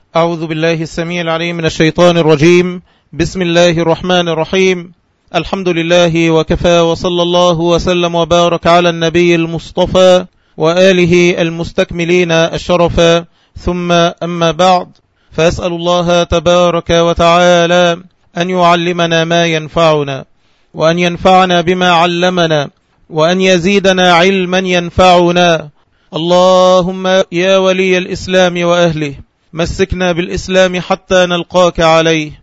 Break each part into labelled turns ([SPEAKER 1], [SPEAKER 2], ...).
[SPEAKER 1] أعوذ بالله السميع العليم من الشيطان الرجيم. بسم الله الرحمن الرحيم. الحمد لله وكفى، وصلى الله وسلم وبارك على النبي المصطفى وآله المستكملين الشرفا، ثم أما بعد، فأسأل الله تبارك وتعالى أن يعلمنا ما ينفعنا، وأن ينفعنا بما علمنا، وأن يزيدنا علما ينفعنا. اللهم يا ولي الإسلام وأهله، مسكنا بالإسلام حتى نلقاك عليه.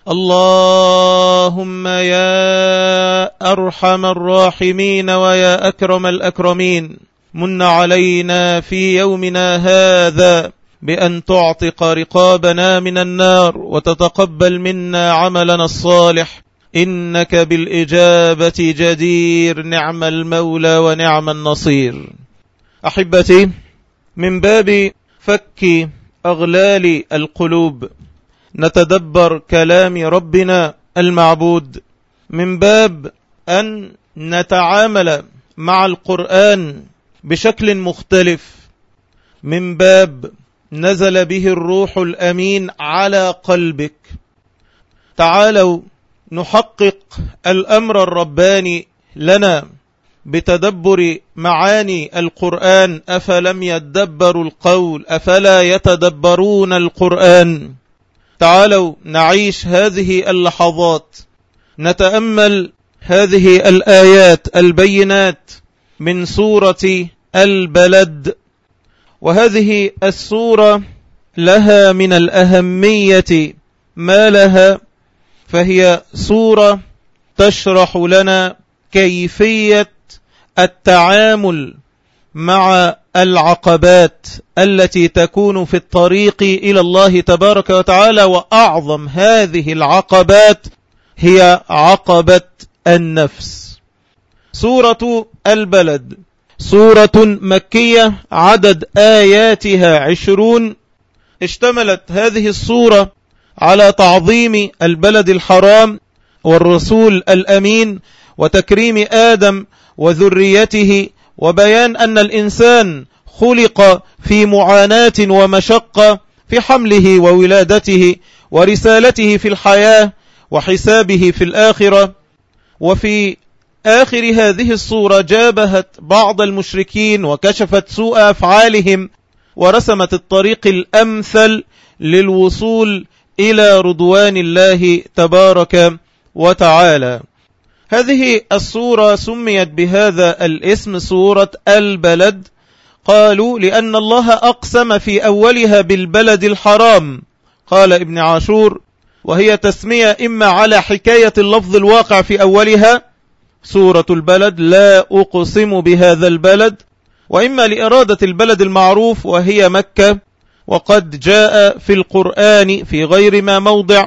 [SPEAKER 1] اللهم يا أرحم الراحمين ويا أكرم الأكرمين، من علينا في يومنا هذا بأن تعتق رقابنا من النار، وتتقبل منا عملنا الصالح، إنك بالإجابة جدير، نعم المولى ونعم النصير. أحبتي، من باب فك أغلال القلوب نتدبر كلام ربنا المعبود، من باب أن نتعامل مع القرآن بشكل مختلف، من باب نزل به الروح الأمين على قلبك. تعالوا نحقق الأمر الرباني لنا بتدبر معاني القرآن. أفلم يدبروا القول أفلا يتدبرون القرآن. تعالوا نعيش هذه اللحظات، نتأمل هذه الآيات البينات من سورة البلد. وهذه السورة لها من الأهمية ما لها، فهي سورة تشرح لنا كيفية التعامل مع العقبات التي تكون في الطريق إلى الله تبارك وتعالى. وأعظم هذه العقبات هي عقبة النفس. سورة البلد سورة مكية، عدد آياتها 20. اشتملت هذه السورة على تعظيم البلد الحرام والرسول الأمين، وتكريم آدم وذريته، وبيان أن الإنسان خلق في معاناة ومشقة في حمله وولادته ورسالته في الحياة وحسابه في الآخرة. وفي آخر هذه الصورة جابهت بعض المشركين وكشفت سوء أفعالهم، ورسمت الطريق الأمثل للوصول إلى رضوان الله تبارك وتعالى. هذه السورة سميت بهذا الاسم سورة البلد، قالوا لأن الله أقسم في أولها بالبلد الحرام. قال ابن عاشور: وهي تسمية إما على حكاية اللفظ الواقع في أولها سورة البلد لا أقسم بهذا البلد، وإما لإرادة البلد المعروف وهي مكة. وقد جاء في القرآن في غير ما موضع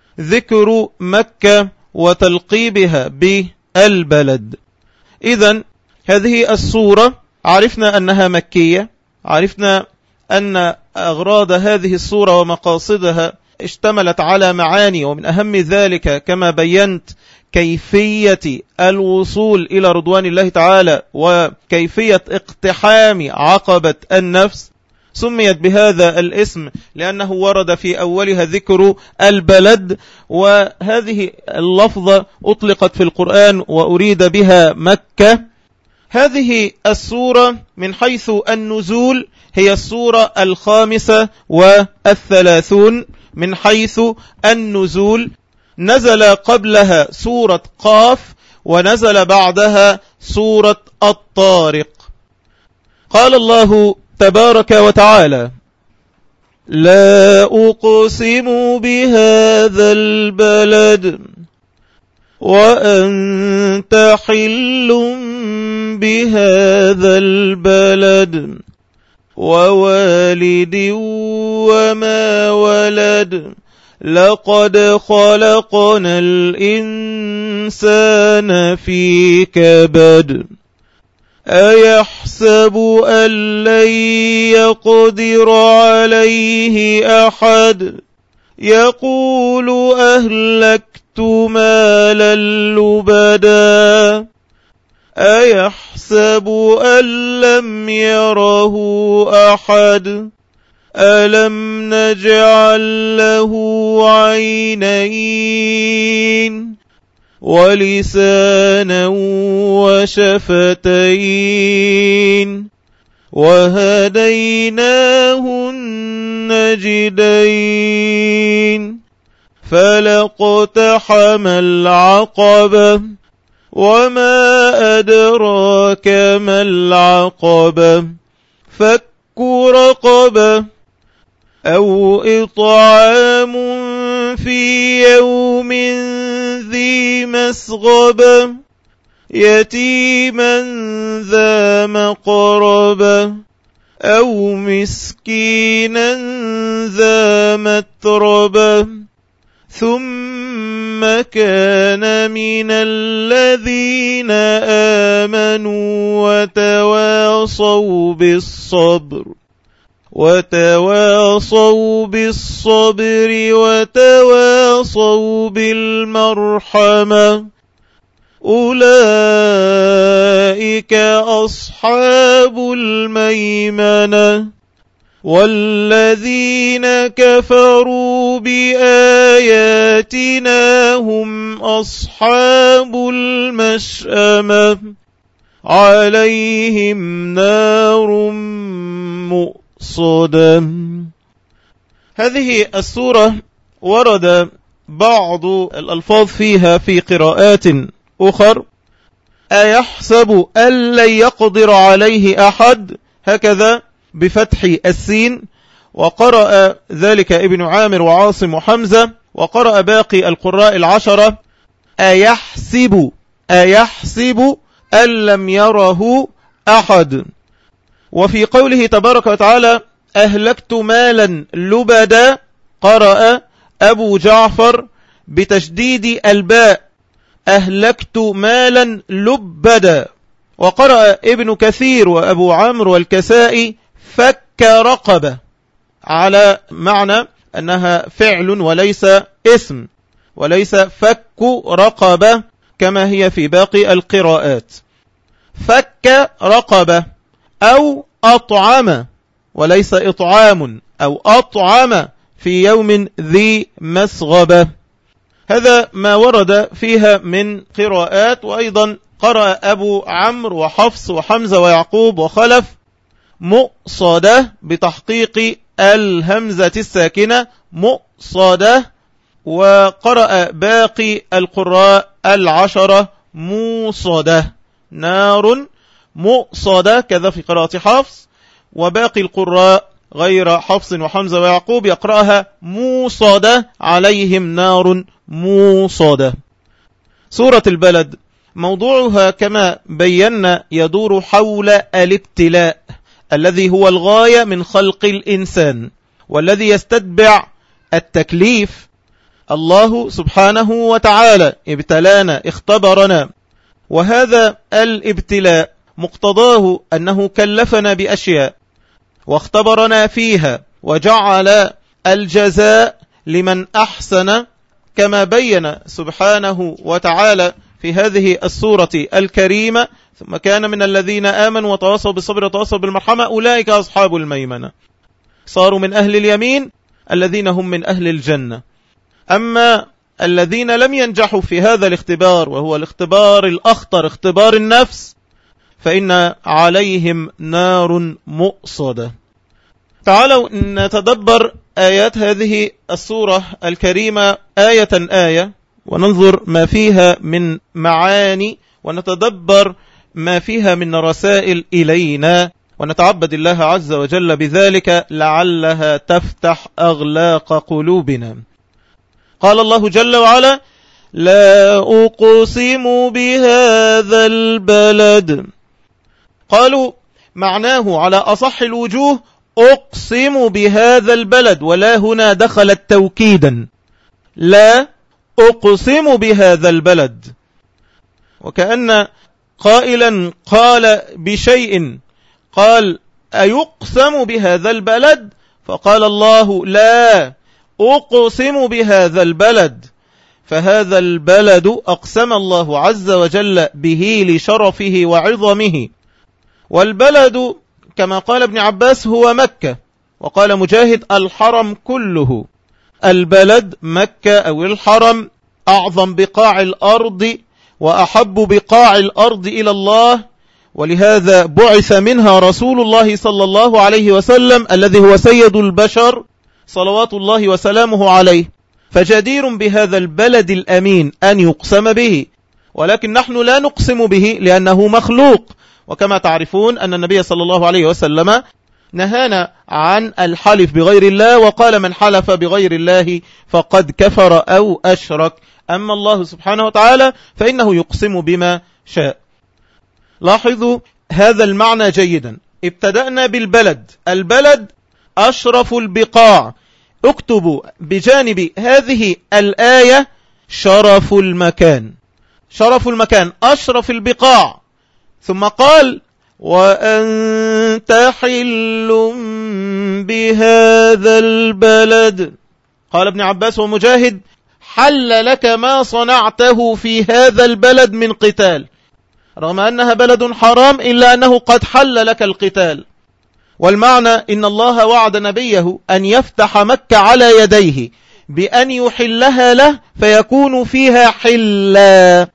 [SPEAKER 1] ذكر مكة وتلقيبها بالبلد. إذن هذه السورة عرفنا أنها مكية، عرفنا أن أغراض هذه السورة ومقاصدها اشتملت على معاني، ومن أهم ذلك كما بينت كيفية الوصول إلى رضوان الله تعالى وكيفية اقتحام عقبة النفس. سميت بهذا الاسم لأنه ورد في أولها ذكر البلد، وهذه اللفظة أطلقت في القرآن وأريد بها مكة. هذه السورة من حيث النزول هي السورة 35 من حيث النزول. نزل قبلها سورة قاف، ونزل بعدها سورة الطارق. قال الله تبارك وتعالى: لا أقسم بهذا البلد وأنت حل بهذا البلد ووالد وما ولد لقد خلقنا الإنسان في كبد أيحسب أن لن يقدر عليه أحد يقول أهلكت مالا لبدا أيحسب أن لم يره أحد ألم نجعل له عينين ولسانا وشفتين وهديناه النجدين فلاقتحم العقبة وما أدراك ما العقبة فك رقبة أو إطعام في يوم ذي مسغبة يتيما ذا مقربة أو مسكينا ذا متربة ثم كان من الذين آمنوا وتواصوا بالصبر وتواصوا بالمرحمة أولئك أصحاب الميمنة والذين كفروا بآياتنا هم أصحاب المشأمة عليهم نار مؤصدة. هذه السورة ورد بعض الألفاظ فيها في قراءات أخر: أيحسب أن لن يقدر عليه أحد، هكذا بفتح السين، وقرأ ذلك ابن عامر وعاصم وحمزة، وقرأ باقي القراء العشرة: أيحسب أن لم يره أحد. وفي قوله تبارك وتعالى: أهلكت مالا لبدا، قرأ أبو جعفر بتشديد الباء: أهلكت مالا لبدا. وقرأ ابن كثير وأبو عمرو والكسائي: فك رقبة، على معنى أنها فعل وليس اسم، وليس فك رقبة كما هي في باقي القراءات. فك رقبة أو أطعم، وليس إطعام، أو أطعم في يوم ذي مسغبة. هذا ما ورد فيها من قراءات. وأيضا قرأ أبو عمرو وحفص وحمزة ويعقوب وخلف مؤصدة بتحقيق الهمزة الساكنة مؤصدة. وقرأ باقي القراء العشرة موصدة، نار مؤصدة، كذا في قراءة حفص. وباقي القراء غير حفص وحمزة ويعقوب يقرأها موصدة، عليهم نار موصدة. سورة البلد موضوعها كما بينا يدور حول الابتلاء الذي هو الغاية من خلق الإنسان، والذي يستتبع التكليف. الله سبحانه وتعالى ابتلانا، اختبرنا، وهذا الابتلاء مقتضاه أنه كلفنا بأشياء واختبرنا فيها، وجعل الجزاء لمن أحسن كما بين سبحانه وتعالى في هذه السورة الكريمة: ثم كان من الذين آمنوا وتواصوا بالصبر وتواصوا بالمرحمة أولئك أصحاب الميمنة. صاروا من أهل اليمين الذين هم من أهل الجنة. أما الذين لم ينجحوا في هذا الاختبار، وهو الاختبار الأخطر، اختبار النفس، فإن عليهم نار مؤصدة. تعالوا نتدبر آيات هذه السورة الكريمة آية آية، وننظر ما فيها من معاني، ونتدبر ما فيها من رسائل إلينا، ونتعبد الله عز وجل بذلك لعلها تفتح أغلاق قلوبنا. قال الله جل وعلا: لا أقسم بهذا البلد. قالوا معناه على أصح الوجوه أقسم بهذا البلد، ولا هنا دخلت توكيدا، لا أقسم بهذا البلد، وكأن قائلا قال بشيء، قال أيقسم بهذا البلد، فقال الله لا أقسم بهذا البلد، فهذا البلد أقسم الله عز وجل به لشرفه وعظمه. والبلد كما قال ابن عباس هو مكة، وقال مجاهد الحرم كله، البلد مكة أو الحرم أعظم بقاع الأرض وأحب بقاع الأرض إلى الله، ولهذا بعث منها رسول الله صلى الله عليه وسلم الذي هو سيد البشر صلوات الله وسلامه عليه، فجدير بهذا البلد الأمين أن يقسم به، ولكن نحن لا نقسم به لأنه مخلوق. وكما تعرفون أن النبي صلى الله عليه وسلم نهانا عن الحلف بغير الله، وقال من حلف بغير الله فقد كفر أو أشرك. أما الله سبحانه وتعالى فإنه يقسم بما شاء. لاحظوا هذا المعنى جيدا. ابتدأنا بالبلد، البلد أشرف البقاع. اكتبوا بجانب هذه الآية شرف المكان، شرف المكان أشرف البقاع. ثم قال وأنت حل بهذا البلد. قال ابن عباس ومجاهد حل لك ما صنعته في هذا البلد من قتال، رغم أنها بلد حرام إلا أنه قد حل لك القتال. والمعنى إن الله وعد نبيه أن يفتح مكة على يديه بأن يحلها له فيكون فيها حلا.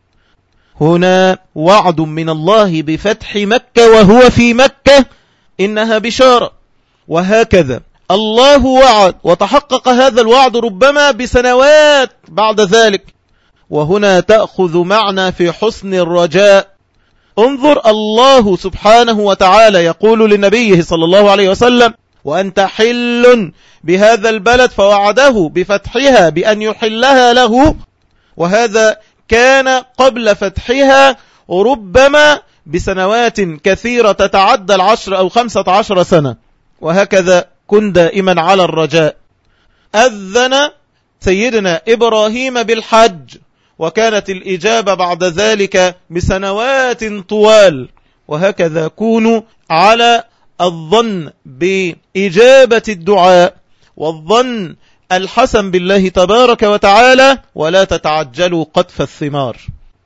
[SPEAKER 1] هنا وعد من الله بفتح مكة وهو في مكة، إنها بشارة. وهكذا الله وعد وتحقق هذا الوعد ربما بسنوات بعد ذلك. وهنا تأخذ معنا في حسن الرجاء. انظر الله سبحانه وتعالى يقول لنبيه صلى الله عليه وسلم وأنت حل بهذا البلد، فوعده بفتحها بأن يحلها له، وهذا كان قبل فتحها ربما بسنوات كثيرة تتعدى 10 أو 15 سنة. وهكذا كن دائما على الرجاء. أذن سيدنا إبراهيم بالحج، وكانت الإجابة بعد ذلك بسنوات طوال. وهكذا كونوا على الظن بإجابة الدعاء والظن الحسن بالله تبارك وتعالى، ولا تتعجلوا قطف الثمار.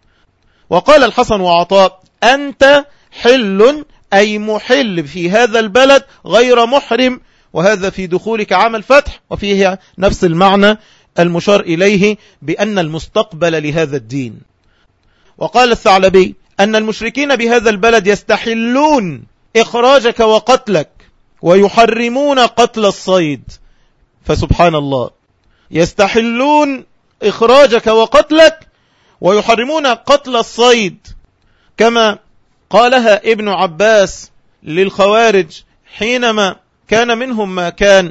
[SPEAKER 1] وقال الحسن وعطاء أنت حل أي محل في هذا البلد غير محرم، وهذا في دخولك عام الفتح، وفيه نفس المعنى المشار إليه بأن المستقبل لهذا الدين. وقال الثعلبي أن المشركين بهذا البلد يستحلون إخراجك وقتلك ويحرمون قتل الصيد. فسبحان الله، يستحلون إخراجك وقتلك ويحرمون قتل الصيد، كما قالها ابن عباس للخوارج حينما كان منهم ما كان،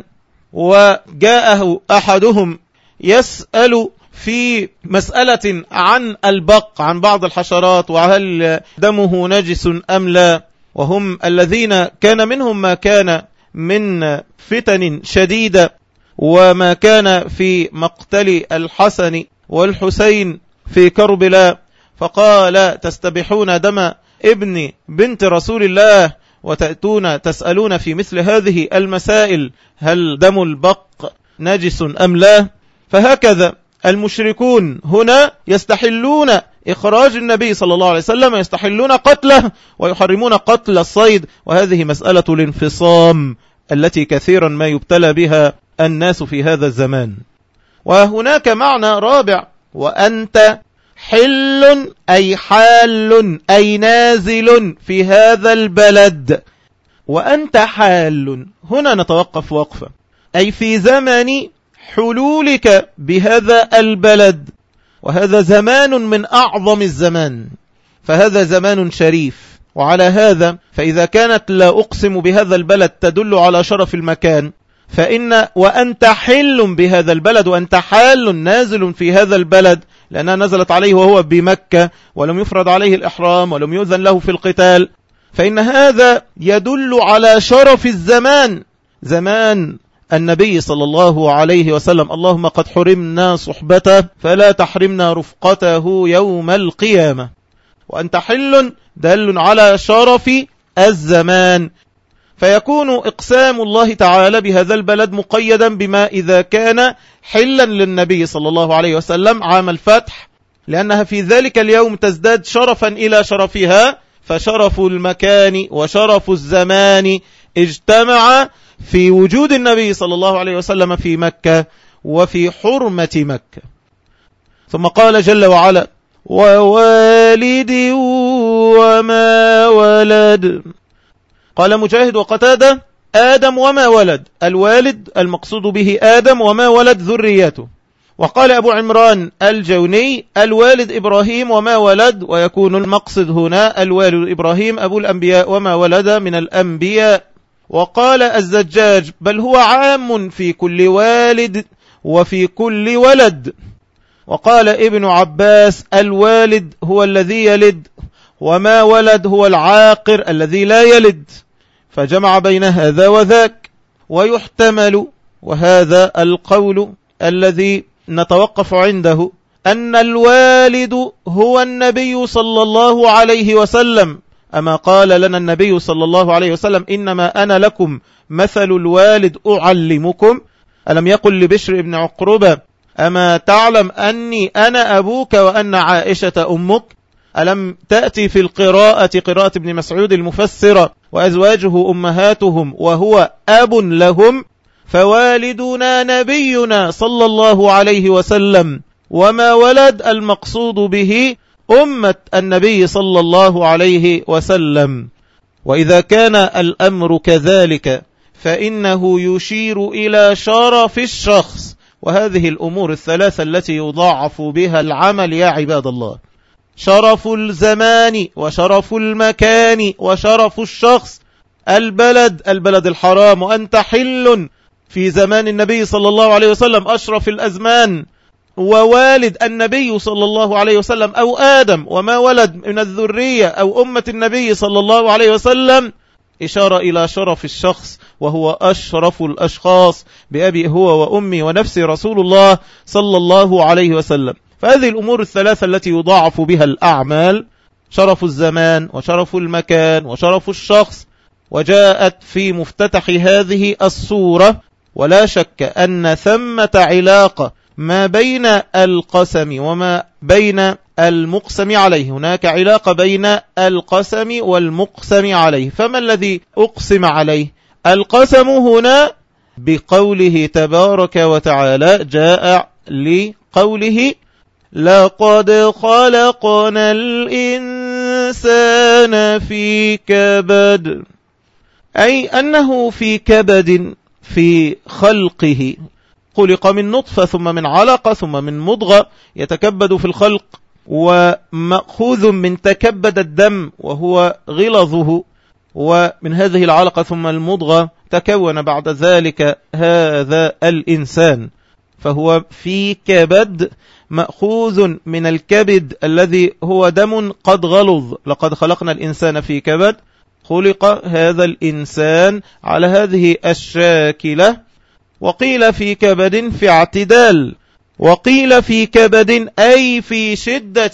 [SPEAKER 1] وجاءه أحدهم يسأل في مسألة عن البق، عن بعض الحشرات، وهل دمه نجس أم لا، وهم الذين كان منهم ما كان من فتن شديدة، وما كان في مقتل الحسن والحسين في كربلاء. فقال تستبحون دم ابن بنت رسول الله وتأتون تسألون في مثل هذه المسائل هل دم البق نجس أم لا؟ فهكذا المشركون هنا يستحلون إخراج النبي صلى الله عليه وسلم، يستحلون قتله ويحرمون قتل الصيد. وهذه مسألة الانفصام التي كثيرا ما يبتلى بها الناس في هذا الزمان. وهناك معنى رابع، وأنت حل أي حال أي نازل في هذا البلد. وأنت حال هنا نتوقف وقفة، أي في زمن حلولك بهذا البلد، وهذا زمان من أعظم الزمان، فهذا زمان شريف. وعلى هذا فإذا كانت لا أقسم بهذا البلد تدل على شرف المكان، فإن وأنت حل بهذا البلد، وأنت حال نازل في هذا البلد، لأنها نزلت عليه وهو بمكة ولم يفرض عليه الإحرام ولم يؤذن له في القتال، فإن هذا يدل على شرف الزمان، زمان النبي صلى الله عليه وسلم. اللهم قد حرمنا صحبته فلا تحرمنا رفقته يوم القيامة. وأنت حل دل على شرف الزمان، فيكون إقسام الله تعالى بهذا البلد مقيدا بما إذا كان حلا للنبي صلى الله عليه وسلم عام الفتح، لأنها في ذلك اليوم تزداد شرفا إلى شرفها، فشرف المكان وشرف الزمان اجتمع في وجود النبي صلى الله عليه وسلم في مكة وفي حرمة مكة. ثم قال جل وعلا: ووالد وما ولد. قال مجاهد وقتادة: آدم وما ولد، الوالد المقصود به آدم وما ولد ذريته. وقال أبو عمران الجوني: الوالد إبراهيم وما ولد، ويكون المقصد هنا الوالد إبراهيم أبو الأنبياء وما ولد من الأنبياء. وقال الزجاج: بل هو عام في كل والد وفي كل ولد. وقال ابن عباس: الوالد هو الذي يلد، وما ولد هو العاقر الذي لا يلد، فجمع بين هذا وذاك. ويحتمل، وهذا القول الذي نتوقف عنده، أن الوالد هو النبي صلى الله عليه وسلم، أما قال لنا النبي صلى الله عليه وسلم: إنما أنا لكم مثل الوالد أعلمكم. ألم يقل لبشر بن عقربة: أما تعلم أني أنا أبوك وأن عائشة أمك؟ ألم تأتي في القراءة قراءة ابن مسعود المفسرة: وأزواجه أمهاتهم وهو أب لهم؟ فوالدنا نبينا صلى الله عليه وسلم، وما ولد المقصود به أمة النبي صلى الله عليه وسلم. وإذا كان الأمر كذلك فإنه يشير إلى شرف الشخص، وهذه الأمور الثلاثة التي يضاعف بها العمل يا عباد الله: شرف الزمان وشرف المكان وشرف الشخص. البلد الحرام، وأنت حل في زمان النبي صلى الله عليه وسلم أشرف الأزمان، ووالد النبي صلى الله عليه وسلم أو آدم وما ولد من الذرية أو أمة النبي صلى الله عليه وسلم، إشارة إلى شرف الشخص، وهو أشرف الأشخاص بأبي هو وأمي ونفسي رسول الله صلى الله عليه وسلم. فهذه الأمور الثلاثة التي يضاعف بها الأعمال: شرف الزمان وشرف المكان وشرف الشخص، وجاءت في مفتتح هذه السورة. ولا شك أن ثمة علاقة ما بين القسم وما بين المقسم عليه، هناك علاقة بين القسم والمقسم عليه. فما الذي أقسم عليه؟ القسم هنا بقوله تبارك وتعالى، جاء لقوله: لقد خلقنا الإنسان في كبد، أي أنه في كبد في خلقه، خلق من نطفة ثم من علقة ثم من مضغة يتكبد في الخلق، ومأخوذ من تكبد الدم وهو غلظه، ومن هذه العلقة ثم المضغة تكون بعد ذلك هذا الإنسان، فهو في كبد مأخوذ من الكبد الذي هو دم قد غلظ. لقد خلقنا الإنسان في كبد، خلق هذا الإنسان على هذه الشاكلة. وقيل في كبد في اعتدال، وقيل في كبد أي في شدة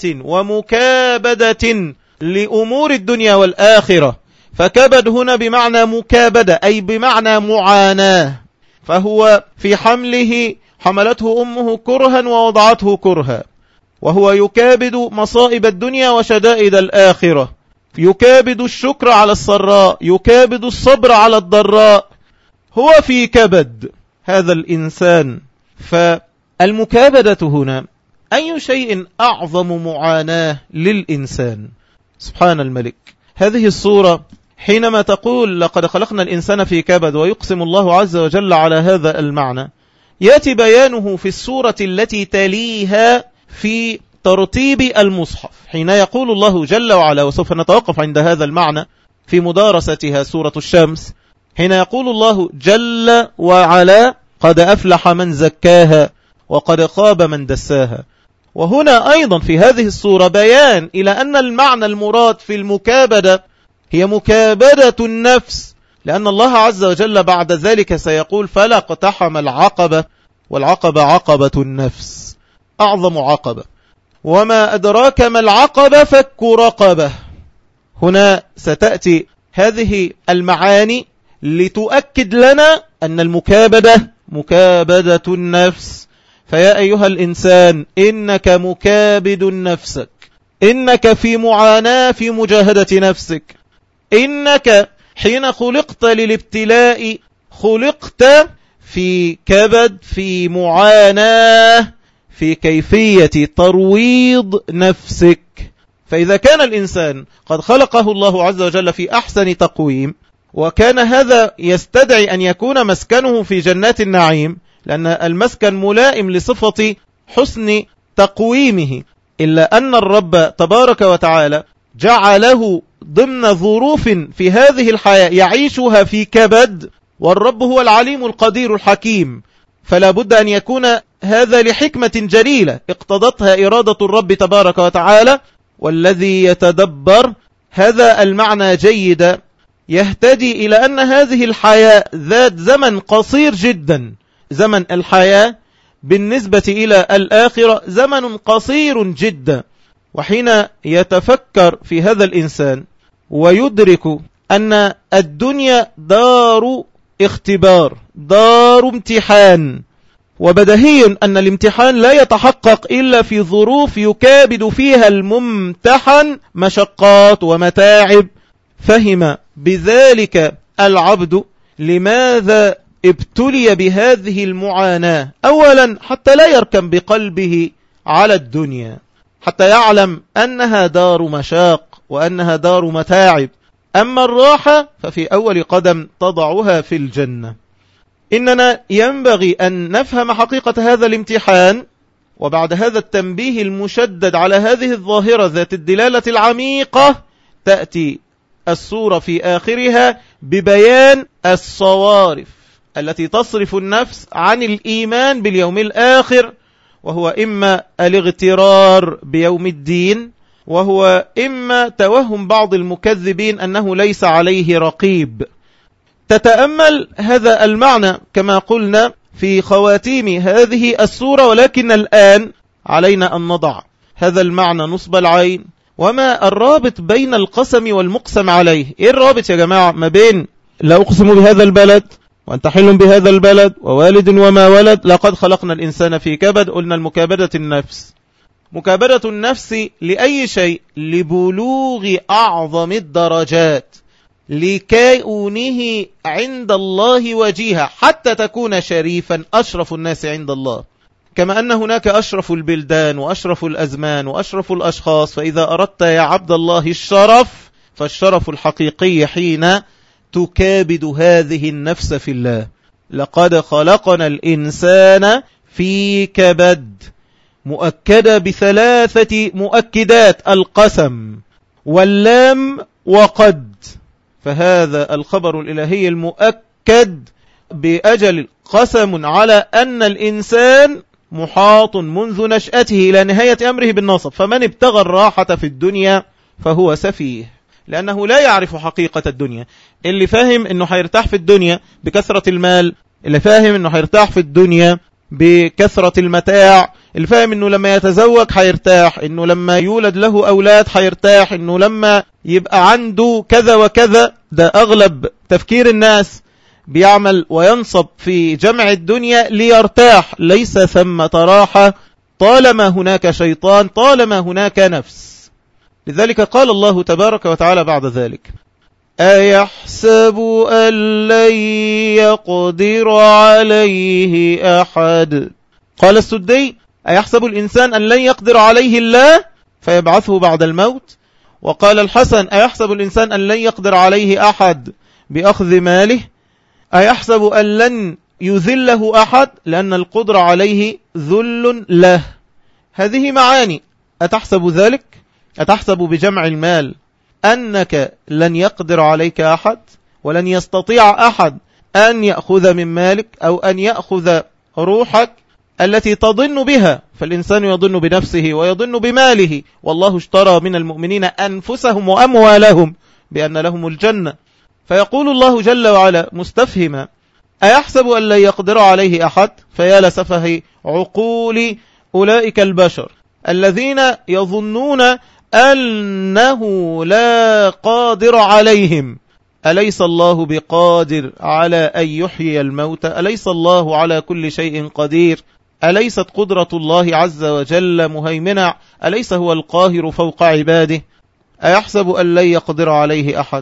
[SPEAKER 1] ومكابدة لأمور الدنيا والآخرة. فكبد هنا بمعنى مكابدة، أي بمعنى معاناة، فهو في حمله حملته أمه كرها ووضعته كرها، وهو يكابد مصائب الدنيا وشدائد الآخرة، يكابد الشكر على السراء، يكابد الصبر على الضراء، هو في كبد هذا الإنسان. فالمكابدة هنا أي شيء أعظم معاناة للإنسان؟ سبحان الملك. هذه الصورة حينما تقول لقد خلقنا الإنسان في كبد ويقسم الله عز وجل على هذا المعنى، يأتي بيانه في السورة التي تليها في ترتيب المصحف، حين يقول الله جل وعلا، وسوف نتوقف عند هذا المعنى في مدارستها سورة الشمس، حين يقول الله جل وعلا: قد أفلح من زكاها وقد خاب من دساها. وهنا أيضا في هذه السورة بيان إلى أن المعنى المراد في المكابدة هي مكابدة النفس، لأن الله عز وجل بعد ذلك سيقول: فلا اقتحم العقبة، والعقبة عقبة النفس، أعظم عقبة. وما أدراك ما العقبة؟ فك رقبة. هنا ستأتي هذه المعاني لتؤكد لنا أن المكابدة مكابدة النفس. فيا أيها الإنسان إنك مكابد نفسك، إنك في معاناة في مجاهدة نفسك، إنك حين خلقت للابتلاء خلقت في كبد، في معاناة، في كيفية ترويض نفسك. فإذا كان الإنسان قد خلقه الله عز وجل في أحسن تقويم، وكان هذا يستدعي أن يكون مسكنه في جنات النعيم، لأن المسكن ملائم لصفة حسن تقويمه، إلا أن الرب تبارك وتعالى جعله ضمن ظروف في هذه الحياة يعيشها في كبد، والرب هو العليم القدير الحكيم، فلا بد أن يكون هذا لحكمة جليلة اقتضتها إرادة الرب تبارك وتعالى. والذي يتدبر هذا المعنى جيدا يهتدي إلى أن هذه الحياة ذات زمن قصير جدا. زمن الحياة بالنسبة إلى الآخرة زمن قصير جدا. وحين يتفكر في هذا الإنسان ويدرك أن الدنيا دار اختبار، دار امتحان، وبدهي أن الامتحان لا يتحقق إلا في ظروف يكابد فيها الممتحن مشقات ومتاعب، فهم بذلك العبد لماذا ابتلي بهذه المعاناة. أولا حتى لا يركن بقلبه على الدنيا، حتى يعلم أنها دار مشاق وأنها دار متاعب، أما الراحة ففي أول قدم تضعها في الجنة. إننا ينبغي أن نفهم حقيقة هذا الامتحان، وبعد هذا التنبيه المشدد على هذه الظاهرة ذات الدلالة العميقة تأتي السورة في آخرها ببيان الصوارف التي تصرف النفس عن الإيمان باليوم الآخر، وهو إما الاغترار بيوم الدين، وهو إما توهم بعض المكذبين أنه ليس عليه رقيب. تتأمل هذا المعنى كما قلنا في خواتيم هذه السورة، ولكن الآن علينا أن نضع هذا المعنى نصب العين. وما الرابط بين القسم والمقسم عليه؟ إيه الرابط يا جماعة ما بين لا أقسم بهذا البلد وأنت حل بهذا البلد ووالد وما ولد لقد خلقنا الإنسان في كبد؟ قلنا المكابدة النفس. مكابدة النفس لأي شيء؟ لبلوغ أعظم الدرجات، لكونه عند الله وجيها، حتى تكون شريفا، أشرف الناس عند الله. كما أن هناك أشرف البلدان وأشرف الأزمان وأشرف الأشخاص، فإذا أردت يا عبد الله الشرف فالشرف الحقيقي حين تكابد هذه النفس في الله. لقد خلقنا الإنسان في كبد، مؤكدة بثلاثة مؤكدات: القسم واللام وقد. فهذا الخبر الإلهي المؤكد بأجل قسم على أن الإنسان محاط منذ نشأته إلى نهاية أمره بالنصب. فمن ابتغى الراحة في الدنيا فهو سفيه، لأنه لا يعرف حقيقة الدنيا. اللي فاهم أنه حيرتاح في الدنيا بكثرة المال، اللي فاهم أنه حيرتاح في الدنيا بكثرة المتاع، اللي فاهم أنه لما يتزوج حيرتاح، أنه لما يولد له أولاد حيرتاح، أنه لما يبقى عنده كذا وكذا. ده أغلب تفكير الناس، بيعمل وينصب في جمع الدنيا ليرتاح. ليس ثمة راحة طالما هناك شيطان، طالما هناك نفس. لذلك قال الله تبارك وتعالى بعد ذلك: أيحسب أن لن يقدر عليه أحد. قال السدي: أيحسب الإنسان أن لن يقدر عليه الله فيبعثه بعد الموت. وقال الحسن: أيحسب الإنسان أن لن يقدر عليه أحد بأخذ ماله. أيحسب أن لن يذله أحد، لأن القدرة عليه ذل له. هذه معاني. أتحسب ذلك؟ أتحسب بجمع المال أنك لن يقدر عليك أحد، ولن يستطيع أحد أن يأخذ من مالك أو أن يأخذ روحك التي تظن بها؟ فالإنسان يظن بنفسه ويظن بماله، والله اشترى من المؤمنين أنفسهم وأموالهم بأن لهم الجنة. فيقول الله جل وعلا مستفهما: أيحسب أن لا يقدر عليه أحد؟ فيا لسفه عقول أولئك البشر الذين يظنون أنه لا قادر عليهم. أليس الله بقادر على أن يحيي الموتى؟ أليس الله على كل شيء قدير؟ أليست قدرة الله عز وجل مهيمنة؟ أليس هو القاهر فوق عباده؟ أيحسب أن لن يقدر عليه أحد؟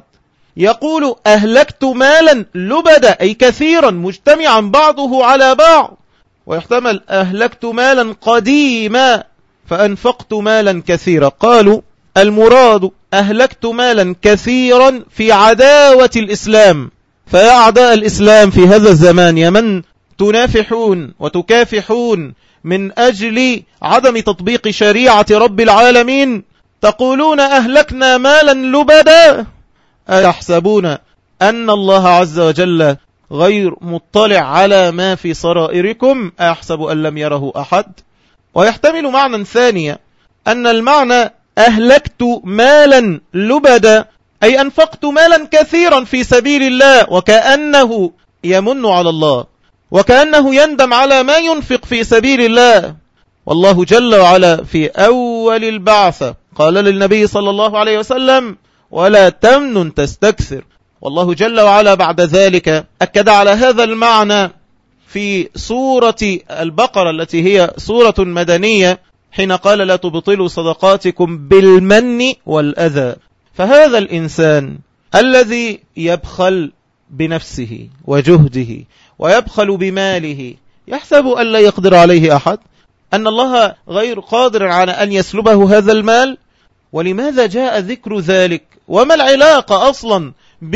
[SPEAKER 1] يقول أهلكت مالا لبدا أي كثيرا مجتمعا بعضه على بعض، ويحتمل أهلكت مالا قديما فأنفقت مالا كثيرا. قالوا المراد أهلكت مالا كثيرا في عداوة الإسلام، فيا أعداء الإسلام في هذا الزمان يا من تنافحون وتكافحون من أجل عدم تطبيق شريعة رب العالمين، تقولون أهلكنا مالا لبدا، أيحسبون أن الله عز وجل غير مطلع على ما في سرائركم؟ أيحسب أن لم يره أحد. ويحتمل معنى ثانيا، أن المعنى أهلكت مالا لبدا أي أنفقت مالا كثيرا في سبيل الله، وكأنه يمن على الله، وكأنه يندم على ما ينفق في سبيل الله. والله جل وعلا في أول البعثة قال للنبي صلى الله عليه وسلم ولا تمنن تستكثر. والله جل وعلا بعد ذلك أكد على هذا المعنى في سورة البقرة التي هي سورة مدنية، حين قال لا تبطلوا صدقاتكم بالمن والأذى. فهذا الإنسان الذي يبخل بنفسه وجهده ويبخل بماله يحسب أن لا يقدر عليه أحد، أن الله غير قادر على أن يسلبه هذا المال. ولماذا جاء ذكر ذلك؟ وما العلاقة أصلا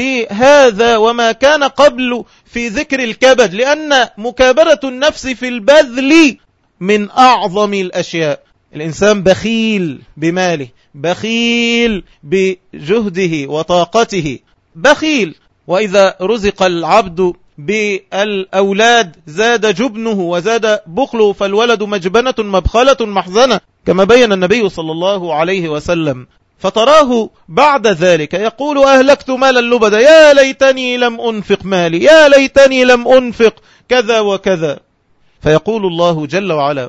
[SPEAKER 1] بهذا وما كان قبل في ذكر الكبد؟ لأن مكابرة النفس في البذل من أعظم الأشياء. الإنسان بخيل بماله، بخيل بجهده وطاقته، بخيل. وإذا رزق العبد بالأولاد زاد جبنه وزاد بخله، فالولد مجبنة مبخلة محزنة، كما بين النبي صلى الله عليه وسلم. فتراه بعد ذلك يقول أهلكت مالا لبدا، يا ليتني لم أنفق مالي، يا ليتني لم أنفق كذا وكذا. فيقول الله جل وعلا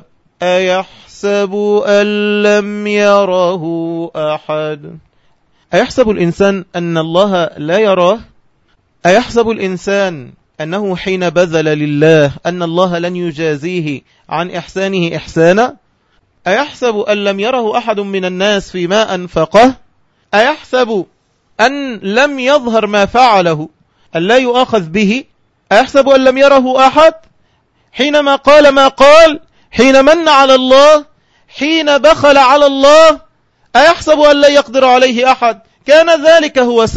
[SPEAKER 1] أيحسب أن لم يره أحد؟ أيحسب الإنسان أن الله لا يراه؟ أيحسب الإنسان أنه حين بذل لله أن الله لن يجازيه عن إحسانه إحسانا؟ أيحسب أن لم يره أحد من الناس فيما أنفقه؟ أيحسب أن لم يظهر ما فعله أن لا يؤاخذ به؟ أيحسب أن لم يره أحد حينما قال ما قال، حين من على الله، حين بخل على الله؟ أيحسب أن لا يقدر عليه أحد؟ كان ذلك هو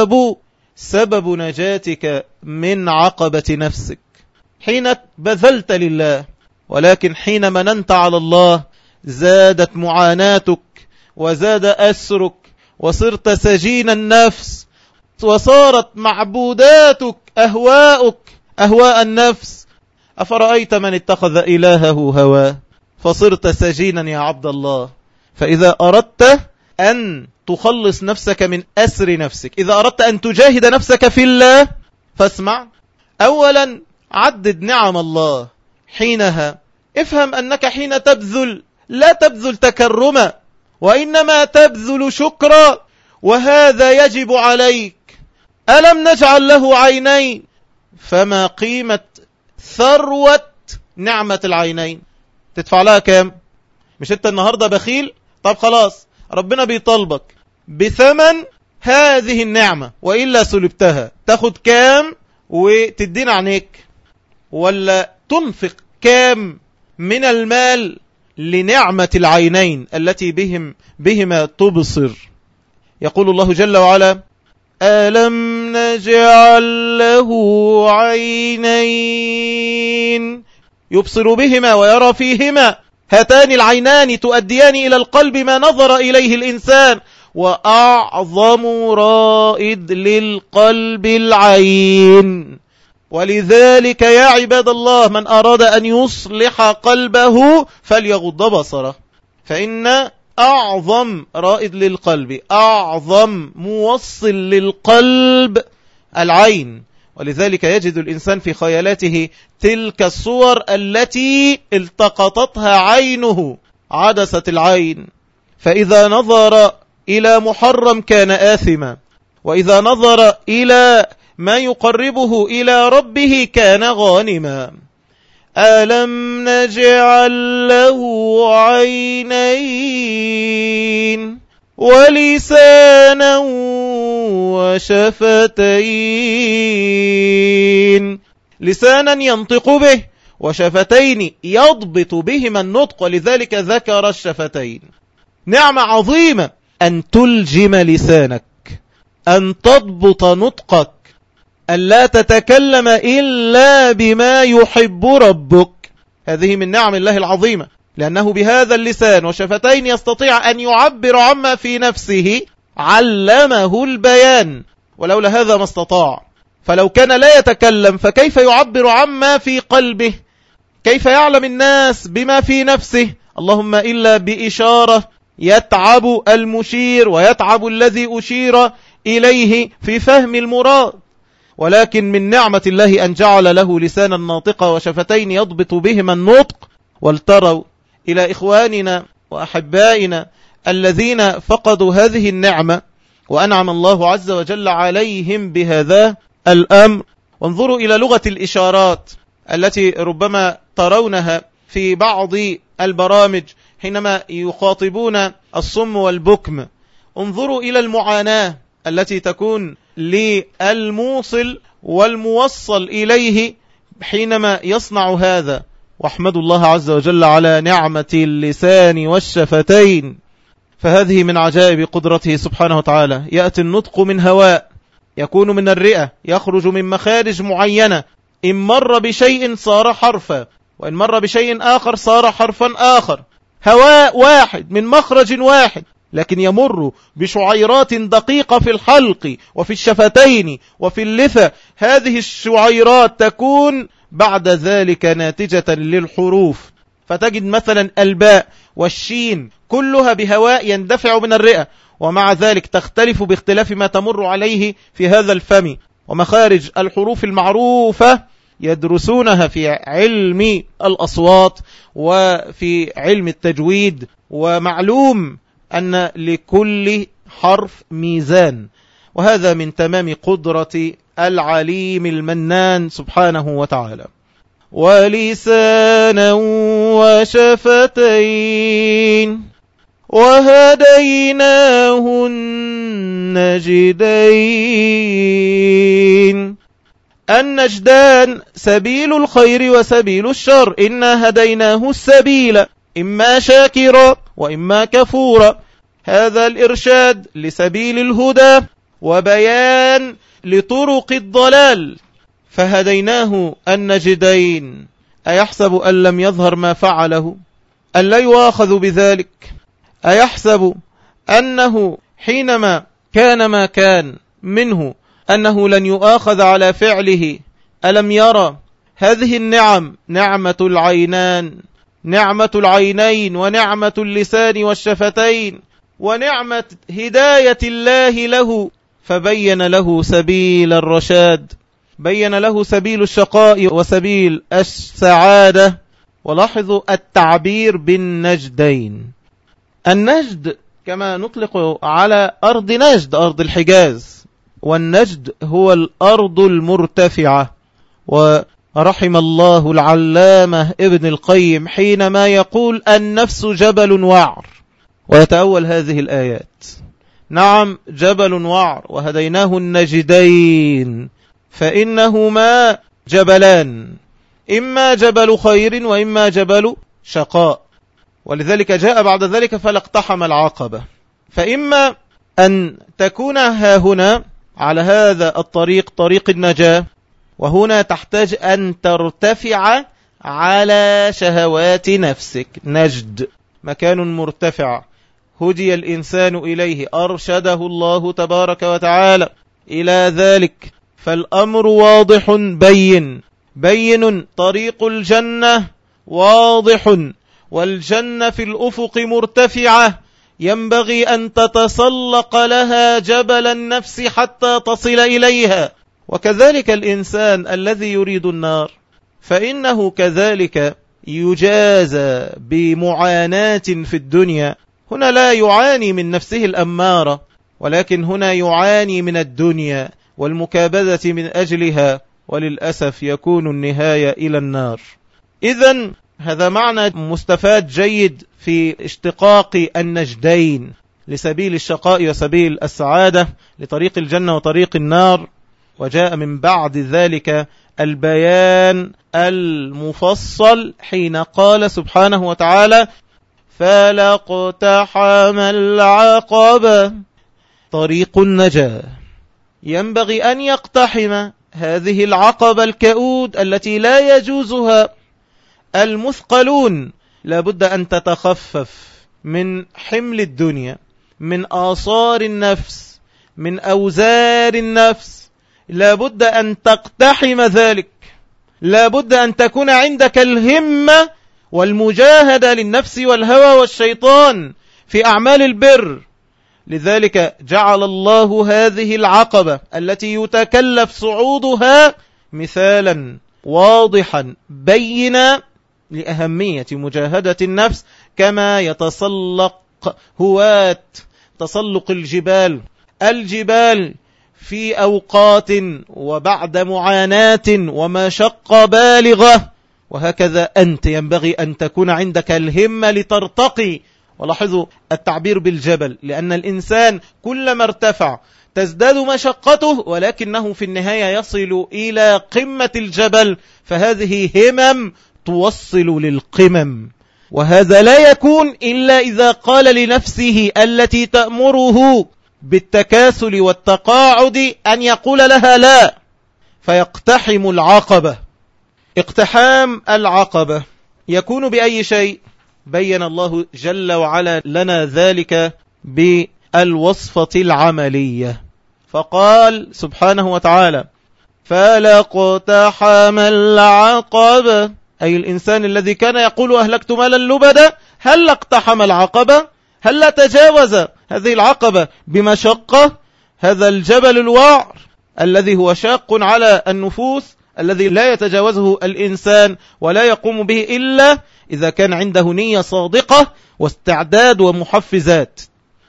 [SPEAKER 1] سبب نجاتك من عقبة نفسك حين بذلت لله. ولكن حين مننت على الله زادت معاناتك وزاد أسرك، وصرت سجين النفس، وصارت معبوداتك أهواءك أهواء النفس. أفرأيت من اتخذ إلهه هواه فصرت سجينا يا عبد الله. فإذا أردت أن تخلص نفسك من أسر نفسك، إذا أردت أن تجاهد نفسك في الله، فاسمع. أولا عدد نعم الله، حينها افهم أنك حين تبذل لا تبذل تكرما، وإنما تبذل شكرا، وهذا يجب عليك. ألم نجعل له عينين؟ فما قيمة ثروة نعمة العينين؟ تدفع لها كام؟ مش انت النهاردة بخيل؟ طب خلاص، ربنا بيطالبك بثمن هذه النعمة، وإلا سلبتها. تاخد كام وتدين عنيك؟ ولا تنفق كام من المال لنعمة العينين التي بهما تبصر؟ يقول الله جل وعلا ألم نجعل له عينين يبصر بهما ويرى فيهما؟ هاتان العينان تؤديان إلى القلب ما نظر إليه الإنسان، وأعظم رائد للقلب العين. ولذلك يا عباد الله من أراد أن يصلح قلبه فليغض بصره، فإن أعظم رائد للقلب، أعظم موصل للقلب العين. ولذلك يجد الإنسان في خيالاته تلك الصور التي التقطتها عينه، عدسة العين. فإذا نظر إلى محرم كان آثما، وإذا نظر إلى ما يقربه إلى ربه كان غانما. ألم نجعل له عينين؟ ولسانا وشفتين. لسانا ينطق به، وشفتين يضبط بهما النطق، ولذلك ذكر الشفتين. نعمة عظيمة أن تلجم لسانك، أن تضبط نطقك، أن لا تتكلم إلا بما يحب ربك. هذه من نعم الله العظيمة، لأنه بهذا اللسان وشفتين يستطيع أن يعبر عما في نفسه، علمه البيان، ولولا هذا ما استطاع. فلو كان لا يتكلم فكيف يعبر عما في قلبه؟ كيف يعلم الناس بما في نفسه؟ اللهم إلا بإشارة يتعب المشير ويتعب الذي أشير إليه في فهم المراد. ولكن من نعمة الله أن جعل له لسانا ناطقا وشفتين يضبط بهما النطق. ولتروا إلى إخواننا وأحبائنا الذين فقدوا هذه النعمة وأنعم الله عز وجل عليهم بهذا الأمر. وانظروا إلى لغة الإشارات التي ربما ترونها في بعض البرامج حينما يخاطبون الصم والبكم. انظروا إلى المعاناة التي تكون للموصل والموصل إليه حينما يصنع هذا. واحمدوا الله عز وجل على نعمة اللسان والشفتين، فهذه من عجائب قدرته سبحانه وتعالى. يأتي النطق من هواء يكون من الرئة، يخرج من مخارج معينة، إن مر بشيء صار حرفا، وإن مر بشيء آخر صار حرفا آخر. هواء واحد من مخرج واحد، لكن يمر بشعيرات دقيقة في الحلق وفي الشفتين وفي اللثة. هذه الشعيرات تكون بعد ذلك ناتجة للحروف، فتجد مثلا الباء والشين كلها بهواء يندفع من الرئة، ومع ذلك تختلف باختلاف ما تمر عليه في هذا الفم. ومخارج الحروف المعروفة يدرسونها في علم الأصوات وفي علم التجويد، ومعلوم أن لكل حرف ميزان، وهذا من تمام قدرة العليم المنان سبحانه وتعالى. ولسانا وشفتين وهديناه النجدين. النجدان سبيل الخير وسبيل الشر، إنا هديناه السبيل إما شاكرا وإما كفورا. هذا الإرشاد لسبيل الهدى وبيان لطرق الضلال. فهديناه النجدين. أيحسب أن لم يظهر ما فعله؟ أن لا يؤاخذ بذلك؟ أيحسب أنه حينما كان ما كان منه أنه لن يؤاخذ على فعله؟ ألم يرى هذه النعم؟ نعمة العينان، نعمة العينين، ونعمة اللسان والشفتين، ونعمة هداية الله له، فبين له سبيل الرشاد، بين له سبيل الشقاء وسبيل السعادة. ولاحظوا التعبير بالنجدين. النجد كما نطلق على أرض نجد، أرض الحجاز، والنجد هو الأرض المرتفعة. ورحم الله العلامة ابن القيم حينما يقول النفس جبل وعر، ويتأول هذه الآيات. نعم جبل وعر، وهديناه النجدين، فإنهما جبلان، إما جبل خير وإما جبل شقاء. ولذلك جاء بعد ذلك فلا اقتحم العقبة. فإما أن تكون هنا على هذا الطريق، طريق النجاة، وهنا تحتاج أن ترتفع على شهوات نفسك. نجد مكان مرتفع هدي الإنسان إليه، أرشده الله تبارك وتعالى إلى ذلك. فالأمر واضح بين، بين طريق الجنة واضح، والجنة في الأفق مرتفعة، ينبغي أن تتسلق لها جبل النفس حتى تصل إليها. وكذلك الإنسان الذي يريد النار فإنه كذلك يجازى بمعاناة في الدنيا. هنا لا يعاني من نفسه الأمارة، ولكن هنا يعاني من الدنيا والمكابدة من أجلها، وللأسف يكون النهاية إلى النار. إذن هذا معنى مستفاد جيد في اشتقاق النجدين. لسبيل الشقاء وسبيل السعادة، لطريق الجنة وطريق النار. وجاء من بعد ذلك البيان المفصل حين قال سبحانه وتعالى: فلا اقتحم العقبة، طريق النجاة. ينبغي أن يقتحم هذه العقبة الكؤود التي لا يجوزها المثقلون. لابد أن تتخفف من حمل الدنيا، من آثار النفس، من أوزار النفس. لابد أن تقتحم ذلك، لابد أن تكون عندك الهمة والمجاهدة للنفس والهوى والشيطان في أعمال البر. لذلك جعل الله هذه العقبة التي يتكلف صعودها مثالا واضحا بينا لأهمية مجاهدة النفس، كما يتسلق هواة تسلق الجبال في أوقات وبعد معاناة ومشقة بالغة. وهكذا أنت ينبغي أن تكون عندك الهمة لترتقي. ولاحظوا التعبير بالجبل، لأن الإنسان كلما ارتفع تزداد مشقته، ولكنه في النهاية يصل إلى قمة الجبل. فهذه همم توصل للقمم، وهذا لا يكون إلا إذا قال لنفسه التي تأمره بالتكاسل والتقاعد أن يقول لها لا، فيقتحم العقبة. اقتحام العقبة يكون بأي شيء؟ بين الله جل وعلا لنا ذلك بالوصفة العملية، فقال سبحانه وتعالى: فلا اقتحم العقبة، أي الإنسان الذي كان يقول أهلكت مالا لبدا، هل اقتحم العقبة؟ هل لا تجاوز هذه العقبة بمشقة؟ هذا الجبل الوعر الذي هو شاق على النفوس، الذي لا يتجاوزه الإنسان ولا يقوم به إلا إذا كان عنده نية صادقة واستعداد ومحفزات.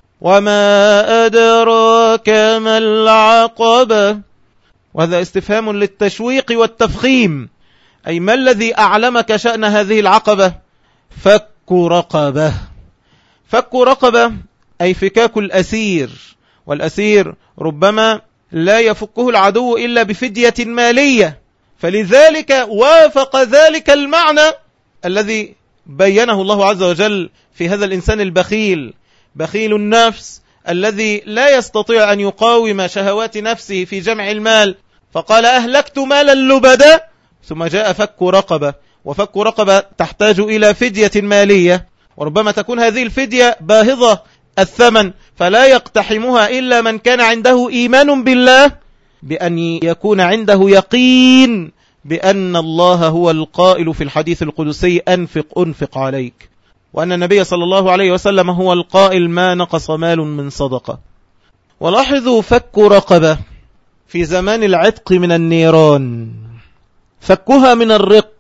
[SPEAKER 1] وما أدراك ما العقبة، وهذا استفهام للتشويق والتفخيم، أي ما الذي أعلمك شأن هذه العقبة؟ فك رقبة. فك رقبة أي فكاك الأسير، والأسير ربما لا يفكه العدو إلا بفدية مالية، فلذلك وافق ذلك المعنى الذي بينه الله عز وجل في هذا الإنسان البخيل، بخيل النفس الذي لا يستطيع أن يقاوم شهوات نفسه في جمع المال، فقال أهلكت مالا لبدا، ثم جاء فك رقبة. وفك رقبة تحتاج إلى فدية مالية، وربما تكون هذه الفدية باهظة الثمن، فلا يقتحمها إلا من كان عنده إيمان بالله، بأن يكون عنده يقين بأن الله هو القائل في الحديث القدسي: أنفق عليك، وأن النبي صلى الله عليه وسلم هو القائل: ما نقص مال من صدقة. ولاحظوا فك رقبة في زمان العتق من النيران، فكها من الرق،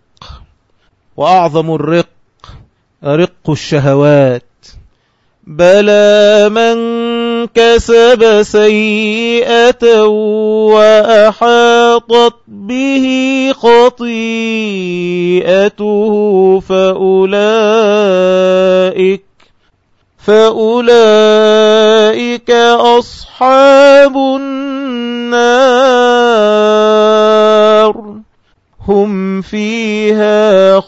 [SPEAKER 1] وأعظم الرق رق الشهوات. بلى من كسب سيئة وأحاطت به خطيئته فأولئك أصحاب النار هم فيها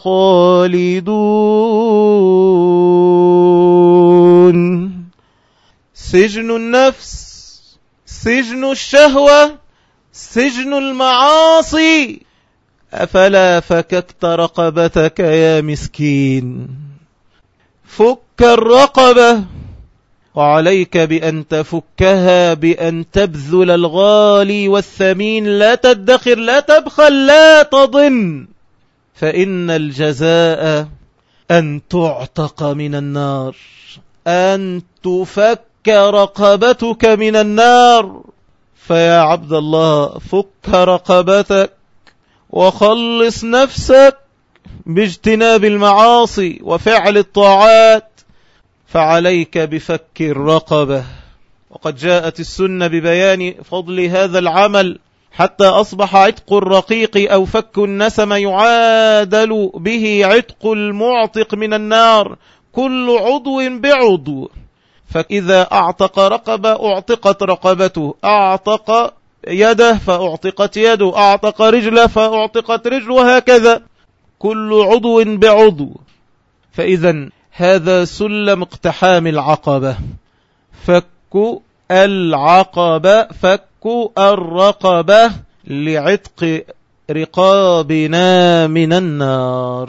[SPEAKER 1] خالدون. سجن النفس، سجن الشهوة، سجن المعاصي. أفلا فككت رقبتك يا مسكين؟ فك الرقبة، وعليك بأن تفكها بأن تبذل الغالي والثمين، لا تدخر، لا تبخل، لا تضن، فإن الجزاء أن تعتق من النار، أن تفك رقبتك من النار. فيا عبد الله، فك رقبتك وخلص نفسك باجتناب المعاصي وفعل الطاعات، فعليك بفك الرقبة. وقد جاءت السنة ببيان فضل هذا العمل، حتى أصبح عتق الرقيق أو فك النسم يعادل به عتق المعتق من النار، كل عضو بعضو. فإذا أعتق رقبة أعتقت رقبته، أعتق يده فأعتقت يده، أعتق رجله فأعتقت رجله، وهكذا كل عضو بعضو. فإذا هذا سلم اقتحام العقبة، فك العقبة، فك الرقبة لعتق رقابنا من النار.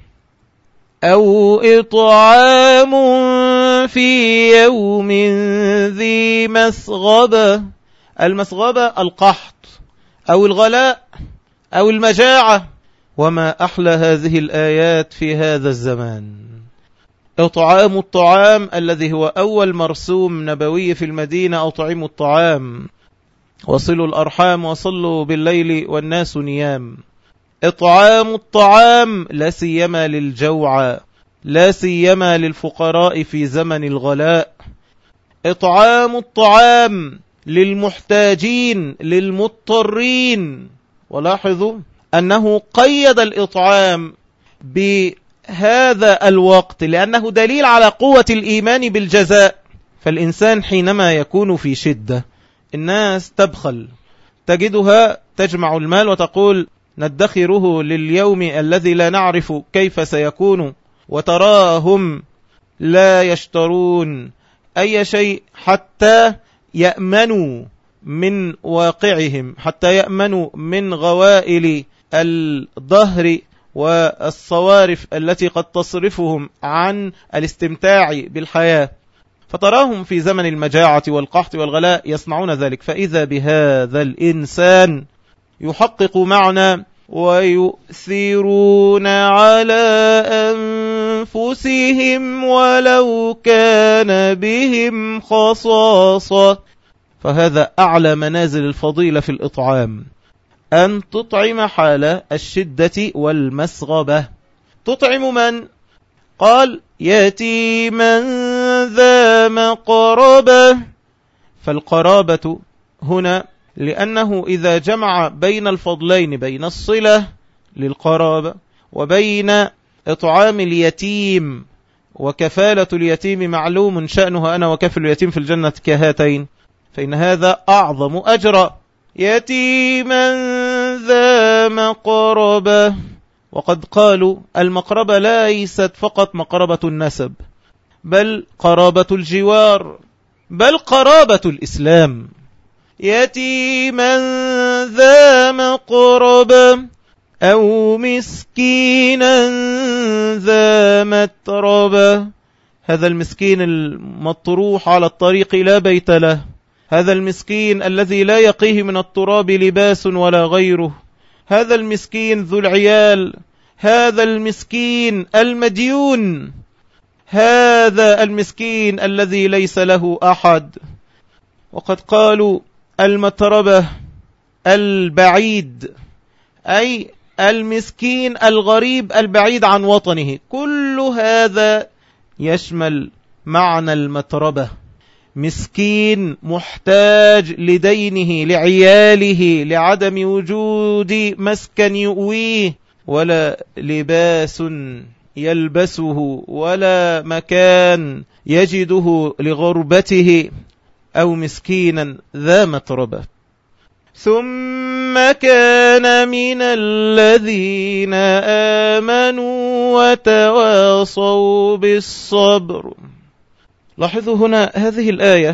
[SPEAKER 1] أو إطعام في يوم ذي مسغبة. المسغبة القحط أو الغلاء أو المجاعة، وما أحلى هذه الآيات في هذا الزمان. إطعام الطعام الذي هو أول مرسوم نبوي في المدينة، أطعموا الطعام وصلوا الأرحام وصلوا بالليل والناس نيام. إطعام الطعام لا سيما للجوع، لا سيما للفقراء في زمن الغلاء. إطعام الطعام للمحتاجين للمضطرين. ولاحظوا أنه قيد الإطعام بهذا الوقت لأنه دليل على قوة الإيمان بالجزاء. فالإنسان حينما يكون في شدة، الناس تبخل، تجدها تجمع المال وتقول ندخره لليوم الذي لا نعرف كيف سيكون، وتراهم لا يشترون أي شيء حتى يأمنوا من واقعهم، حتى يأمنوا من غوائل الظهر والصوارف التي قد تصرفهم عن الاستمتاع بالحياة. فتراهم في زمن المجاعة والقحط والغلاء يصنعون ذلك. فإذا بهذا الإنسان يحقق معنى ويؤثرون على أنفسهم ولو كان بهم خصاصة. فهذا أعلى منازل الفضيلة في الإطعام، أن تطعم حال الشدة والمسغبة. تطعم من؟ قال يتيما ذا مقربة. فالقرابة هنا لأنه إذا جمع بين الفضلين، بين الصلة للقرابة وبين إطعام اليتيم وكفالة اليتيم، معلوم شأنها أنا وكفل اليتيم في الجنة كهاتين، فإن هذا أعظم أجرا. يتيما ذا مقربة. وقد قالوا المقربة ليست فقط مقربة النسب، بل قرابة الجوار، بل قرابة الإسلام. يتيما ذا مقربة أو مسكينا ذا متربة. هذا المسكين المطروح على الطريق لا بيت له، هذا المسكين الذي لا يقيه من التراب لباس ولا غيره، هذا المسكين ذو العيال، هذا المسكين المديون، هذا المسكين الذي ليس له أحد. وقد قالوا المتربة البعيد، أي المسكين الغريب البعيد عن وطنه. كل هذا يشمل معنى المتربة. مسكين محتاج لدينه، لعياله، لعدم وجود مسكن يؤويه ولا لباس يلبسه ولا مكان يجده لغربته، أو مسكينا ذا متربة. ثم كان من الذين آمنوا وتواصوا بالصبر. لاحظوا هنا هذه الآية،